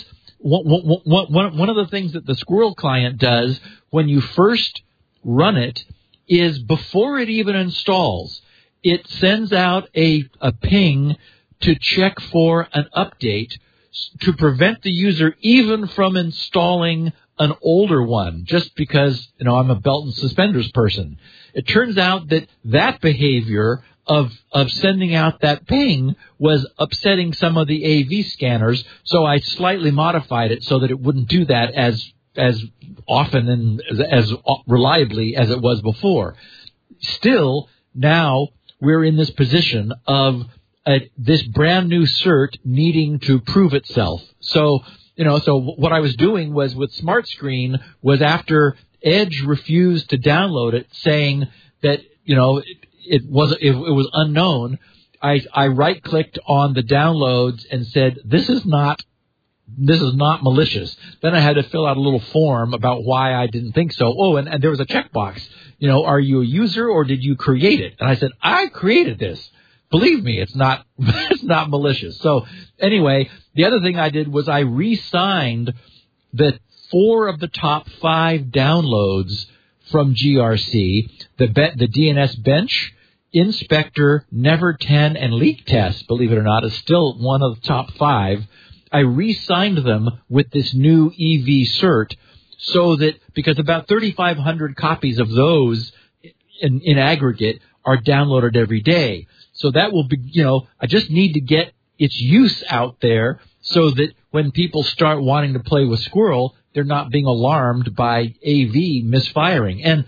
one of the things that the Squirrel client does when you first run it is before it even installs, it sends out a ping to check for an update to prevent the user even from installing an older one, just because, I'm a belt and suspenders person. It turns out that behavior of sending out that ping was upsetting some of the AV scanners, so I slightly modified it so that it wouldn't do that as often and as reliably as it was before. Still, now we're in this position of this brand new cert needing to prove itself. So what I was doing was with Smart Screen was after Edge refused to download it, saying that, it was unknown, I right-clicked on the downloads and said, this is not malicious. Then I had to fill out a little form about why I didn't think so. Oh, and there was a checkbox. Are you a user or did you create it? And I said, I created this. Believe me, it's not malicious. So anyway, the other thing I did was I re-signed the 4 of the top 5 downloads from GRC, the DNS Bench, Inspector, Never 10, and Leak Test, believe it or not, is still one of the top 5. I re-signed them with this new EV cert so that, because about 3,500 copies of those in aggregate are downloaded every day. So that will be, I just need to get its use out there so that when people start wanting to play with Squirrel, they're not being alarmed by AV misfiring. And,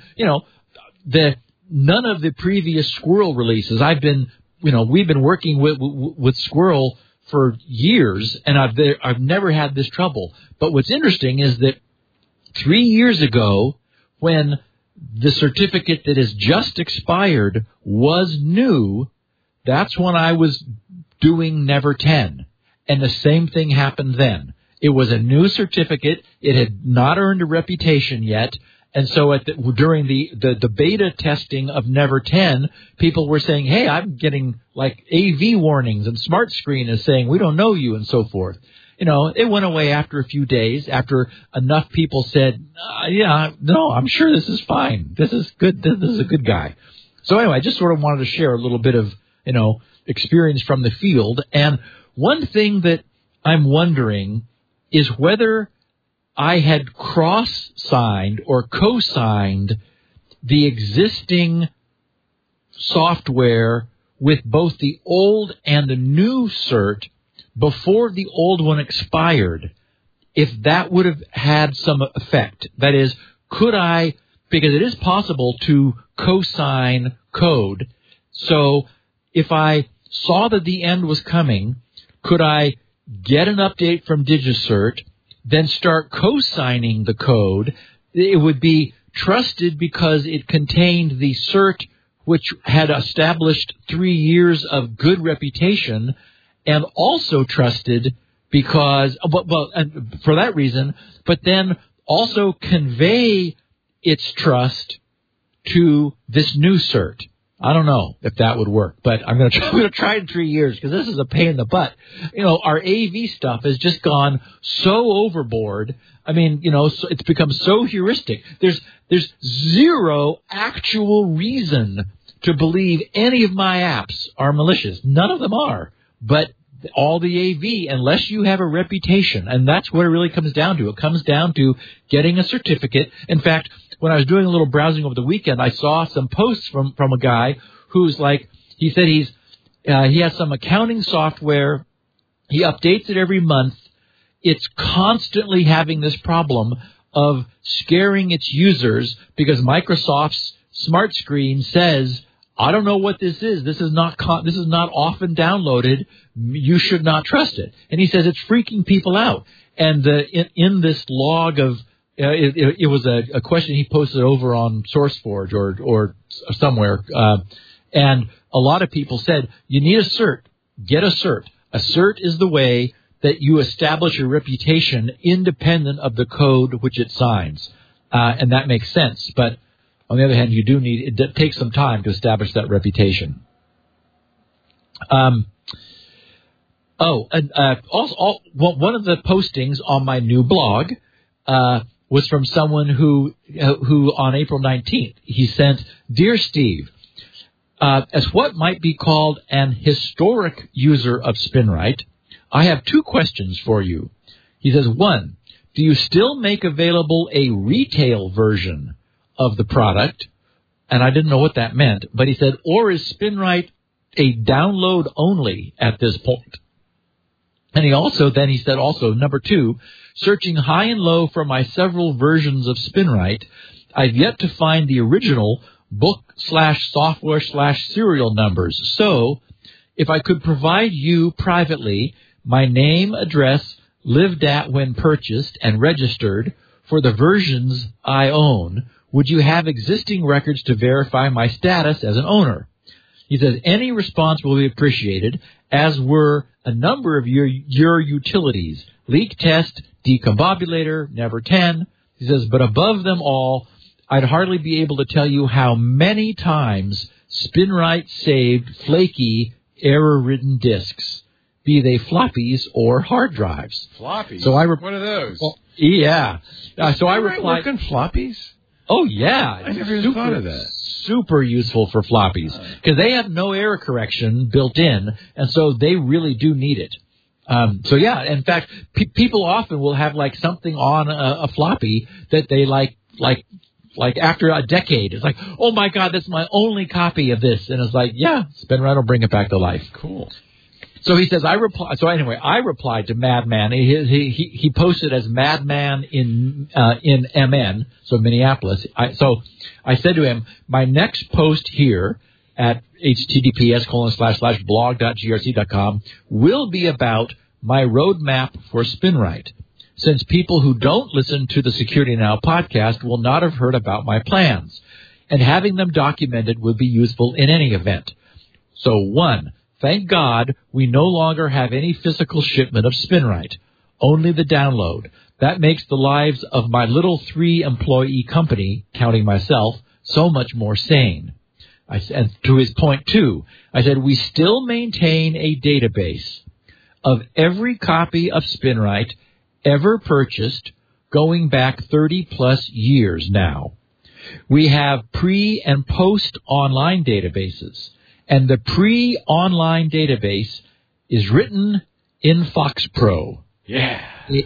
none of the previous Squirrel releases, we've been working with Squirrel for years, and I've never had this trouble. But what's interesting is that 3 years ago, when the certificate that has just expired was new, that's when I was doing Never 10. And the same thing happened then. It was a new certificate. It had not earned a reputation yet. And so during the beta testing of Never 10, people were saying, hey, I'm getting like AV warnings, and Smart Screen is saying, we don't know you, and so forth. It went away after a few days, after enough people said, no, I'm sure this is fine. This is good. This is a good guy. So anyway, I just sort of wanted to share a little bit of, experience from the field. And one thing that I'm wondering is whether I had cross-signed or co-signed the existing software with both the old and the new cert before the old one expired, if that would have had some effect. That is, could I, because it is possible to co-sign code, so if I saw that the end was coming, could I get an update from DigiCert, then start co-signing the code? It would be trusted because it contained the cert which had established 3 years of good reputation, and also trusted because, and for that reason, but then also convey its trust to this new cert. I don't know if that would work, but I'm going to try in 3 years because this is a pain in the butt. Our AV stuff has just gone so overboard. I mean, so it's become so heuristic. There's zero actual reason to believe any of my apps are malicious. None of them are. But all the AV, unless you have a reputation, and that's what it really comes down to. It comes down to getting a certificate. In fact, when I was doing a little browsing over the weekend, I saw some posts from a guy who's like, he said he has some accounting software. He updates it every month. It's constantly having this problem of scaring its users because Microsoft's Smart Screen says, I don't know what this is. This is not often downloaded. You should not trust it. And he says it's freaking people out. And in this log of it was a question he posted over on SourceForge or somewhere, and a lot of people said you need a cert. Get a cert. A cert is the way that you establish a reputation independent of the code which it signs, and that makes sense. But on the other hand, it takes some time to establish that reputation. One of the postings on my new blog was from someone who on April 19th, he sent, "Dear Steve, as what might be called an historic user of SpinRite, I have 2 questions for you." He says, 1, do you still make available a retail version of the product? And I didn't know what that meant, but he said, or is SpinRite a download only at this point? And he said, number 2, searching high and low for my several versions of SpinRite, I've yet to find the original book/software/serial numbers. So, if I could provide you privately my name, address, lived at when purchased and registered for the versions I own, would you have existing records to verify my status as an owner? He says, any response will be appreciated, as were a number of your utilities, Leak Test, Decombobulator, Never 10. He says, but above them all, I'd hardly be able to tell you how many times SpinRite saved flaky, error-ridden disks, be they floppies or hard drives. Floppies? So what are those? Well, yeah. So I replied... work on floppies? Oh, yeah. I never even thought of that. Super useful for floppies, because they have no error correction built in, and so they really do need it. In fact, people often will have like something on a floppy that they like after a decade. It's like, oh my God, that's my only copy of this. And it's like, yeah, SpinRite will bring it back to life. Cool. So he says, I replied to Madman. He posted as Madman in MN, so Minneapolis. So I said to him, my next post here at https://blog.grc.com will be about my roadmap for SpinRite, since people who don't listen to the Security Now podcast will not have heard about my plans, and having them documented would be useful in any event. So 1, thank God we no longer have any physical shipment of SpinRite, only the download. That makes the lives of my little 3-employee company, counting myself, so much more sane. And to his point 2, I said, we still maintain a database of every copy of SpinRite ever purchased going back 30-plus years now. We have pre- and post-online databases, and the pre-online database is written in FoxPro. Yeah.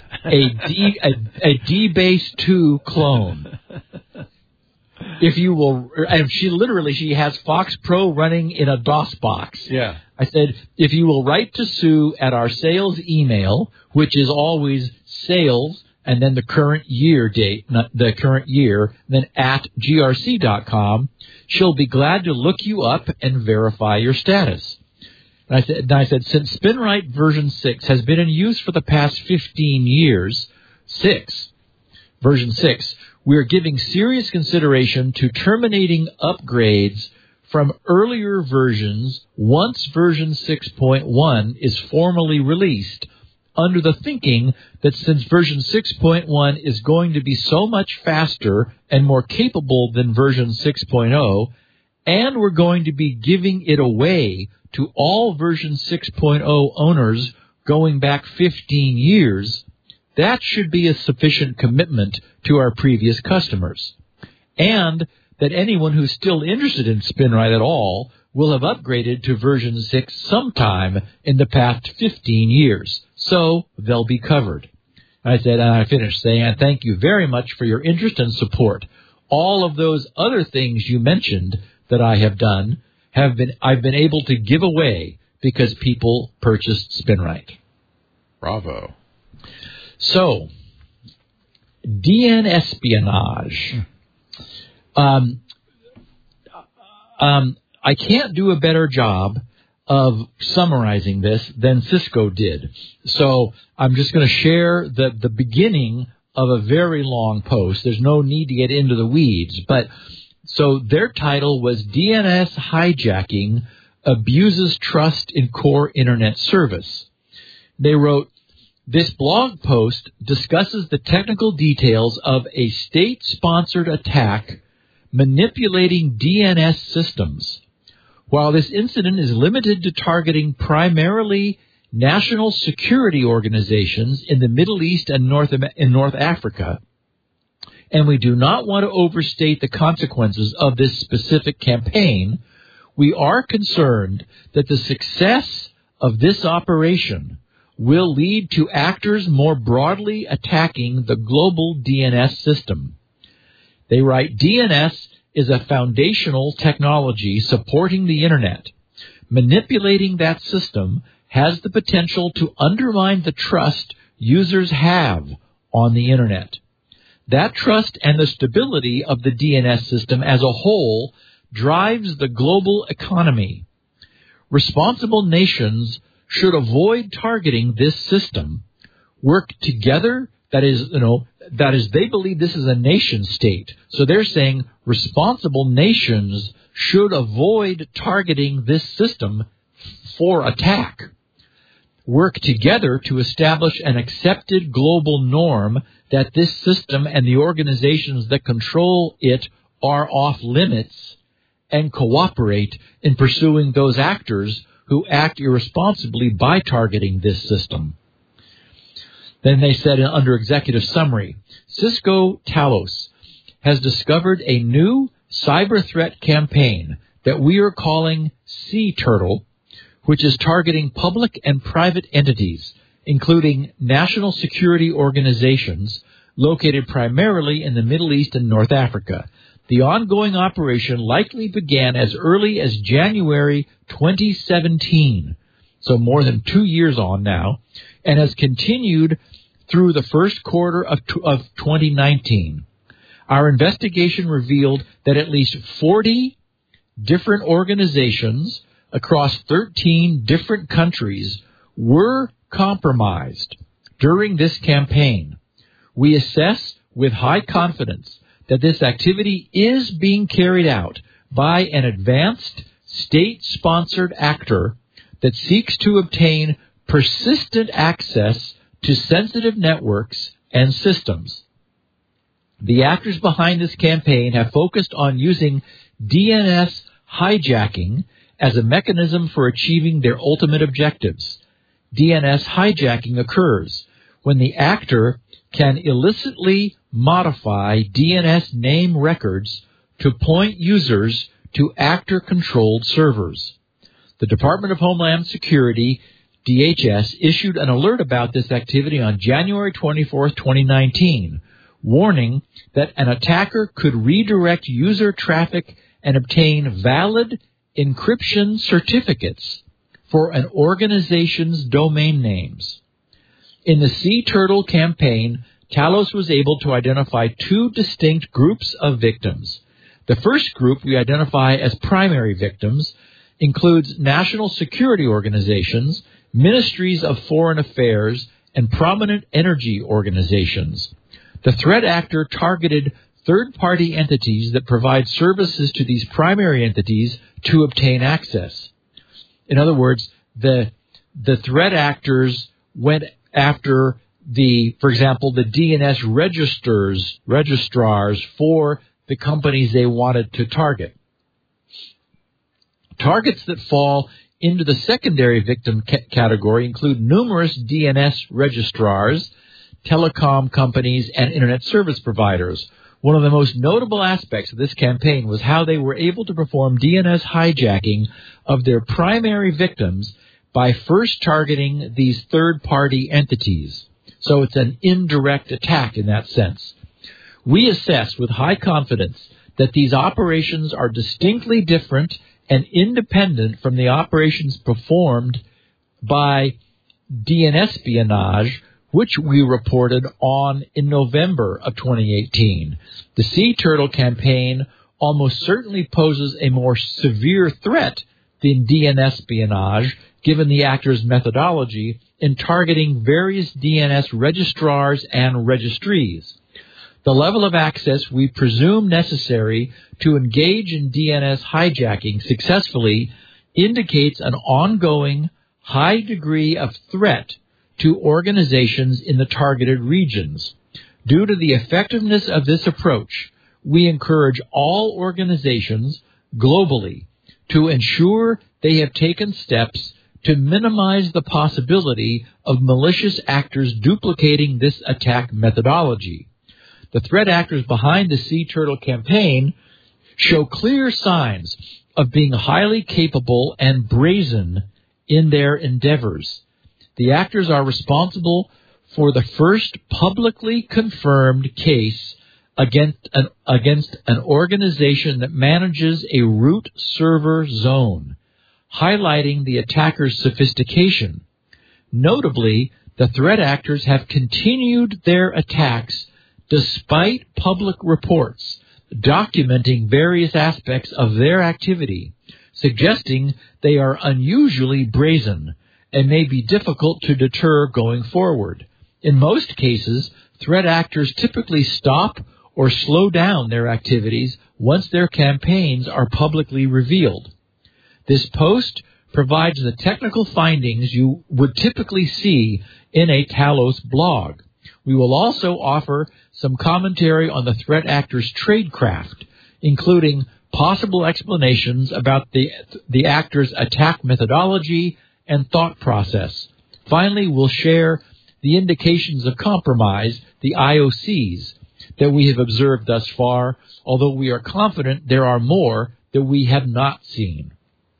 A DBase 2 clone. If you will, and she has FoxPro running in a DOS box. Yeah. I said, if you will write to Sue at our sales email, which is always sales and then the current year date, not the current year, then at grc.com, she'll be glad to look you up and verify your status. And I said, since SpinRite version 6 has been in use for the past 15 years, version 6, we're giving serious consideration to terminating upgrades from earlier versions once version 6.1 is formally released, under the thinking that since version 6.1 is going to be so much faster and more capable than version 6.0, and we're going to be giving it away to all version 6.0 owners going back 15 years, that should be a sufficient commitment to our previous customers. And that anyone who's still interested in SpinRite at all will have upgraded to version 6 sometime in the past 15 years. So they'll be covered. I said, and I finished saying, thank you very much for your interest and support. All of those other things you mentioned that I have done I've been able to give away because people purchased SpinRite. Bravo. So, DN espionage. I can't do a better job of summarizing this than Cisco did. So I'm just going to share the beginning of a very long post. There's no need to get into the weeds, but so their title was DNS Hijacking Abuses Trust in Core Internet Service. They wrote, this blog post discusses the technical details of a state-sponsored attack manipulating DNS systems. While this incident is limited to targeting primarily national security organizations in the Middle East and North Africa, and we do not want to overstate the consequences of this specific campaign, we are concerned that the success of this operation will lead to actors more broadly attacking the global DNS system. They write, DNS is a foundational technology supporting the Internet. Manipulating that system has the potential to undermine the trust users have on the Internet. That trust and the stability of the DNS system as a whole drives the global economy. Responsible nations should avoid targeting this system, work together. That is, they believe this is a nation state. So they're saying responsible nations should avoid targeting this system for attack. Work together to establish an accepted global norm that this system and the organizations that control it are off limits, and cooperate in pursuing those actors who act irresponsibly by targeting this system. Then they said under executive summary, Cisco Talos has discovered a new cyber threat campaign that we are calling Sea Turtle, which is targeting public and private entities, including national security organizations located primarily in the Middle East and North Africa. The ongoing operation likely began as early as January 2017, so more than 2 years on now, and has continued through the first quarter of 2019. Our investigation revealed that at least 40 different organizations across 13 different countries were compromised during this campaign. We assess with high confidence that this activity is being carried out by an advanced state-sponsored actor that seeks to obtain persistent access to sensitive networks and systems. The actors behind this campaign have focused on using DNS hijacking as a mechanism for achieving their ultimate objectives. DNS hijacking occurs when the actor can illicitly modify DNS name records to point users to actor-controlled servers. The Department of Homeland Security, DHS, issued an alert about this activity on January 24, 2019, warning that an attacker could redirect user traffic and obtain valid encryption certificates for an organization's domain names. In the Sea Turtle campaign, Talos was able to identify two distinct groups of victims. The first group we identify as primary victims includes national security organizations, ministries of foreign affairs, and prominent energy organizations. The threat actor targeted third-party entities that provide services to these primary entities to obtain access. In other words, the threat actors went after for example, the DNS registrars for the companies they wanted to target. Targets that fall into the secondary victim category include numerous DNS registrars, telecom companies, and internet service providers. One of the most notable aspects of this campaign was how they were able to perform DNS hijacking of their primary victims by first targeting these third-party entities. So it's an indirect attack in that sense. We assess with high confidence that these operations are distinctly different and independent from the operations performed by DNespionage, which we reported on in November of 2018. The Sea Turtle campaign almost certainly poses a more severe threat than DNespionage, given the actor's methodology in targeting various DNS registrars and registries. The level of access we presume necessary to engage in DNS hijacking successfully indicates an ongoing high degree of threat to organizations in the targeted regions. Due to the effectiveness of this approach, we encourage all organizations globally to ensure they have taken steps to minimize the possibility of malicious actors duplicating this attack methodology. The threat actors behind the Sea Turtle campaign show clear signs of being highly capable and brazen in their endeavors. The actors are responsible for the first publicly confirmed case against an organization that manages a root server zone, highlighting the attacker's sophistication. Notably, the threat actors have continued their attacks despite public reports documenting various aspects of their activity, suggesting they are unusually brazen and may be difficult to deter going forward. In most cases, threat actors typically stop or slow down their activities once their campaigns are publicly revealed. This post provides the technical findings you would typically see in a Talos blog. We will also offer some commentary on the threat actors' tradecraft, including possible explanations about the actors' attack methodology and thought process. Finally, we'll share the indications of compromise, the IOCs, that we have observed thus far, although we are confident there are more that we have not seen.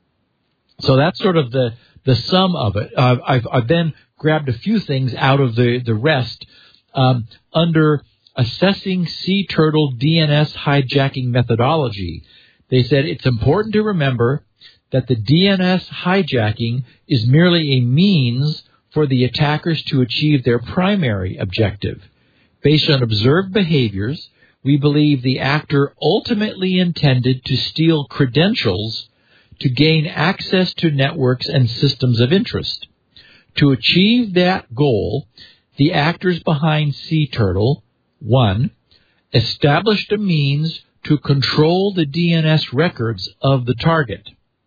So that's sort of the sum of it. I've then grabbed a few things out of the rest. Under assessing Sea Turtle DNS hijacking methodology, they said it's important to remember that the DNS hijacking is merely a means for the attackers to achieve their primary objective. Based on observed behaviors, we believe the actor ultimately intended to steal credentials to gain access to networks and systems of interest. To achieve that goal, the actors behind Sea Turtle, 1, established a means to control the DNS records of the target.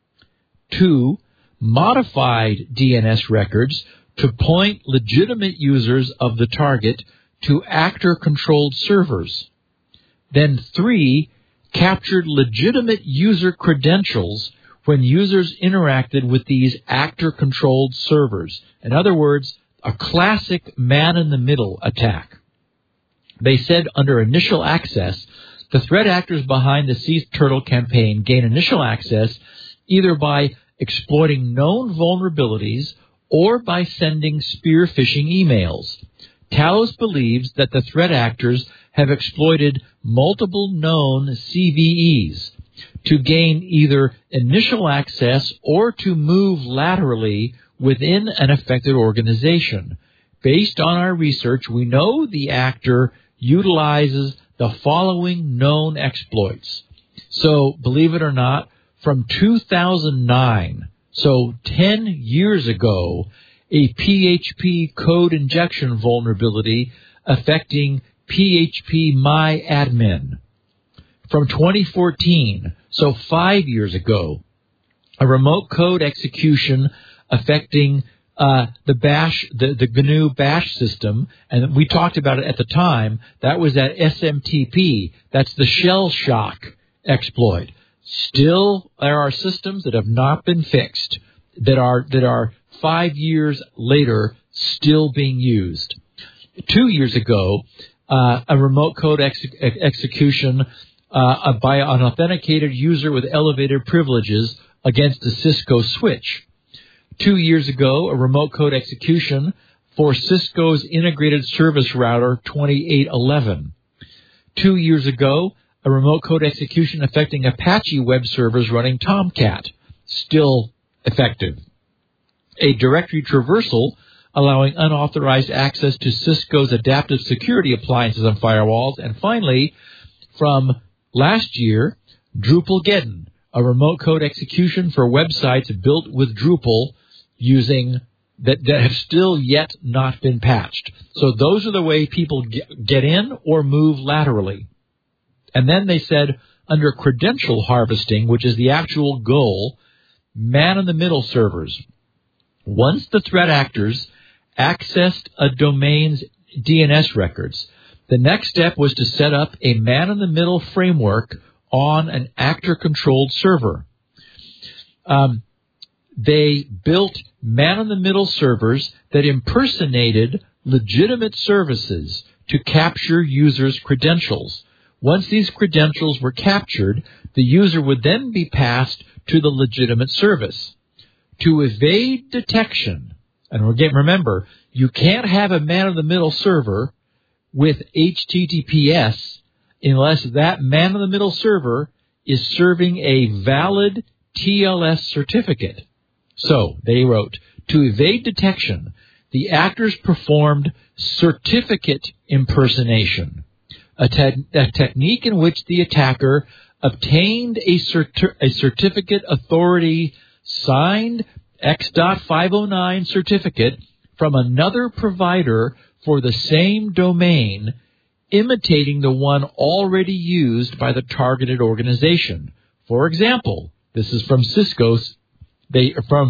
2, modified DNS records to point legitimate users of the target to actor-controlled servers. Then 3, captured legitimate user credentials when users interacted with these actor-controlled servers. In other words, a classic man-in-the-middle attack. They said under initial access, the threat actors behind the Sea Turtle campaign gain initial access either by exploiting known vulnerabilities or by sending spear phishing emails. Talos believes that the threat actors have exploited multiple known CVEs to gain either initial access or to move laterally within an affected organization. Based on our research, we know the actor utilizes the following known exploits. So, believe it or not, from 2009, so 10 years ago, a PHP code injection vulnerability affecting PHPMyAdmin. From 2014, so 5 years ago, a remote code execution affecting the Bash, the GNU Bash system, and we talked about it at the time. That was at SMTP. That's the shell shock exploit. Still, there are systems that have not been fixed that are 5 years later still being used. 2 years ago, a remote code execution by an authenticated user with elevated privileges against a Cisco switch. 2 years ago, a remote code execution for Cisco's Integrated Service Router 2811. 2 years ago, a remote code execution affecting Apache web servers running Tomcat, still effective. A directory traversal allowing unauthorized access to Cisco's adaptive security appliances and firewalls. And finally, from last year, Drupalgeddon, a remote code execution for websites built with Drupal using that have still yet not been patched. So those are the way people get in or move laterally. And then they said under credential harvesting, which is the actual goal, man-in-the-middle servers. Once the threat actors accessed a domain's DNS records, the next step was to set up a man-in-the-middle framework on an actor-controlled server. they built man-in-the-middle servers that impersonated legitimate services to capture users' credentials. Once these credentials were captured, the user would then be passed to the legitimate service. To evade detection, and again, remember, you can't have a man-in-the-middle server with HTTPS unless that man-in-the-middle server is serving a valid TLS certificate. So, they wrote, to evade detection, the actors performed certificate impersonation, a technique in which the attacker obtained a certificate authority signed X.509 certificate from another provider for the same domain, imitating the one already used by the targeted organization. For example, this is from Cisco. They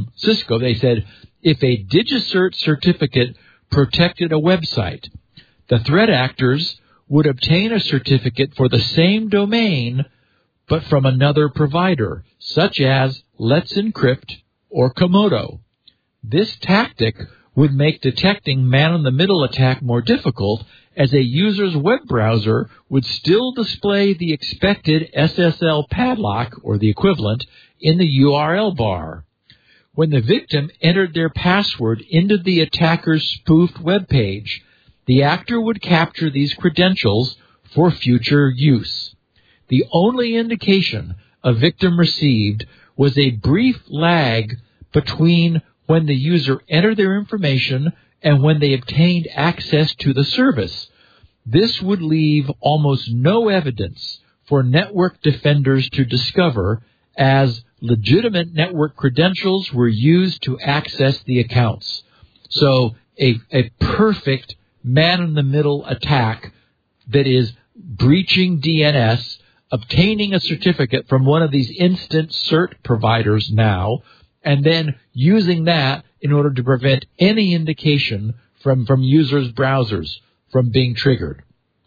said, if a DigiCert certificate protected a website, the threat actors would obtain a certificate for the same domain, but from another provider, such as Let's Encrypt or Komodo. This tactic would make detecting man-in-the-middle attack more difficult, as a user's web browser would still display the expected SSL padlock, or the equivalent, in the URL bar. When the victim entered their password into the attacker's spoofed web page, the actor would capture these credentials for future use. The only indication a victim received was a brief lag between when the user entered their information and when they obtained access to the service. This would leave almost no evidence for network defenders to discover, as legitimate network credentials were used to access the accounts. So a perfect man-in-the-middle attack that is breaching DNS, obtaining a certificate from one of these instant cert providers now, and then using that in order to prevent any indication from users' browsers from being triggered.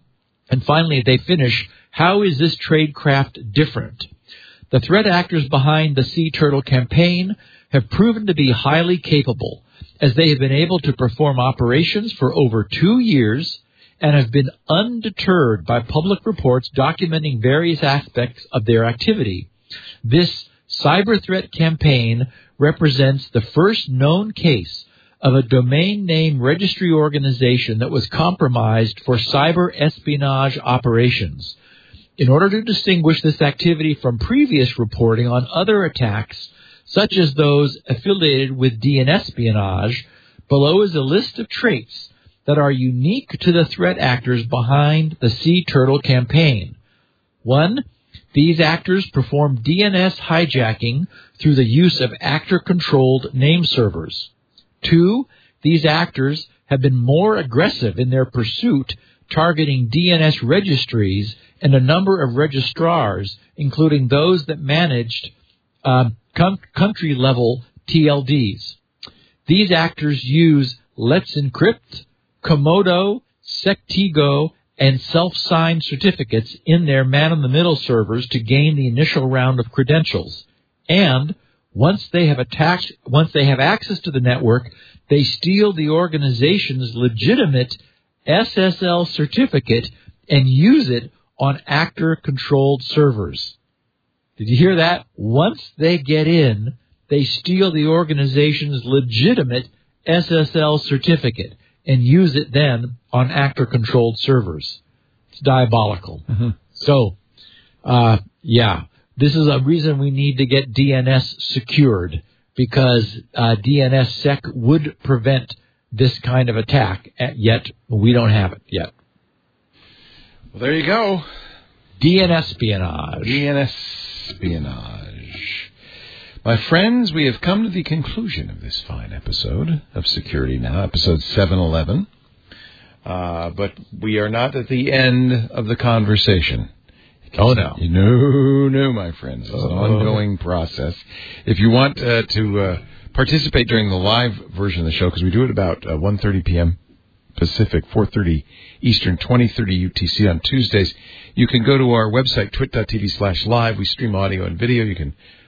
And finally, they finish, how is this tradecraft different? The threat actors behind the Sea Turtle campaign have proven to be highly capable, as they have been able to perform operations for over 2 years and have been undeterred by public reports documenting various aspects of their activity. This cyber threat campaign represents the first known case of a domain name registry organization that was compromised for cyber espionage operations. In order to distinguish this activity from previous reporting on other attacks, such as those affiliated with DNS espionage, below is a list of traits that are unique to the threat actors behind the Sea Turtle campaign. 1. These actors perform DNS hijacking through the use of actor-controlled name servers. 2. These actors have been more aggressive in their pursuit, targeting DNS registries and a number of registrars, including those that managed country-level TLDs. These actors use Let's Encrypt, Komodo, Sectigo, and self-signed certificates in their man-in-the-middle servers to gain the initial round of credentials. And once they have access to the network, they steal the organization's legitimate SSL certificate and use it on actor-controlled servers. Did you hear that? Once they get in, they steal the organization's legitimate SSL certificate and use it then on actor-controlled servers. It's diabolical. Mm-hmm. So, this is a reason we need to get DNS secured, because DNSSEC would prevent this kind of attack, yet we don't have it yet. Well, there you go. DNS espionage. DNS espionage. My friends, we have come to the conclusion of this fine episode of Security Now, episode 711. But we are not at the end of the conversation. Oh, no. No, my friends. It's an ongoing process. If you want to participate during the live version of the show, because we do it about 1:30 p.m. Pacific, 4:30 Eastern, 20:30 UTC on Tuesdays, you can go to our website, twit.tv/live. We stream audio and video. You can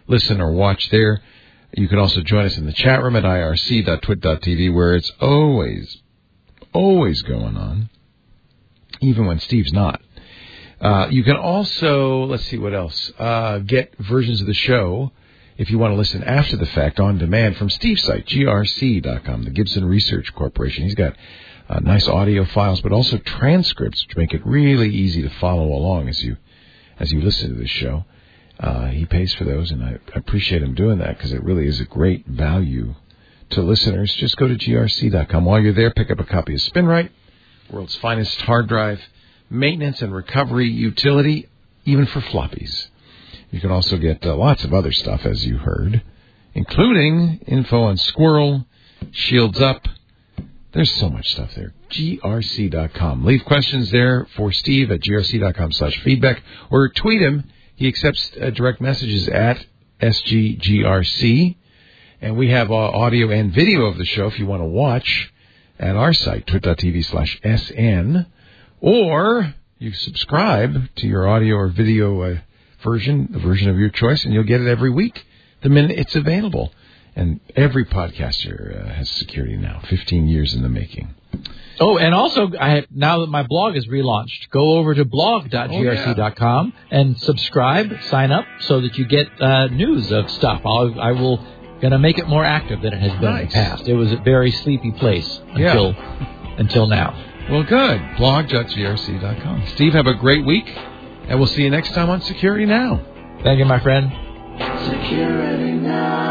listen or watch there. You can also join us in the chat room at irc.twit.tv, where it's always going on, even when Steve's not. You can also, let's see what else, get versions of the show, if you want to listen after the fact, on demand from Steve's site, grc.com, the Gibson Research Corporation. He's got nice audio files, but also transcripts, which make it really easy to follow along as you listen to this show. He pays for those, and I appreciate him doing that because it really is a great value to listeners. Just go to grc.com. While you're there, pick up a copy of SpinRite, world's finest hard drive maintenance and recovery utility, even for floppies. You can also get lots of other stuff, as you heard, including info on Squirrel, Shields Up. There's so much stuff there. grc.com. Leave questions there for Steve at grc.com/feedback, or tweet him. He accepts direct messages at SGGRC. And we have audio and video of the show if you want to watch at our site, twit.tv/SN. Or you subscribe to your audio or video version, the version of your choice, and you'll get it every week the minute it's available. And every podcaster has security now, 15 years in the making. Oh, and also, now that my blog is relaunched, go over to blog.grc.com and subscribe, sign up, so that you get news of stuff. I will going to make it more active than it has been in the past. It was a very sleepy place until now. Well, good. Blog.grc.com. Steve, have a great week, and we'll see you next time on Security Now. Thank you, my friend. Security Now.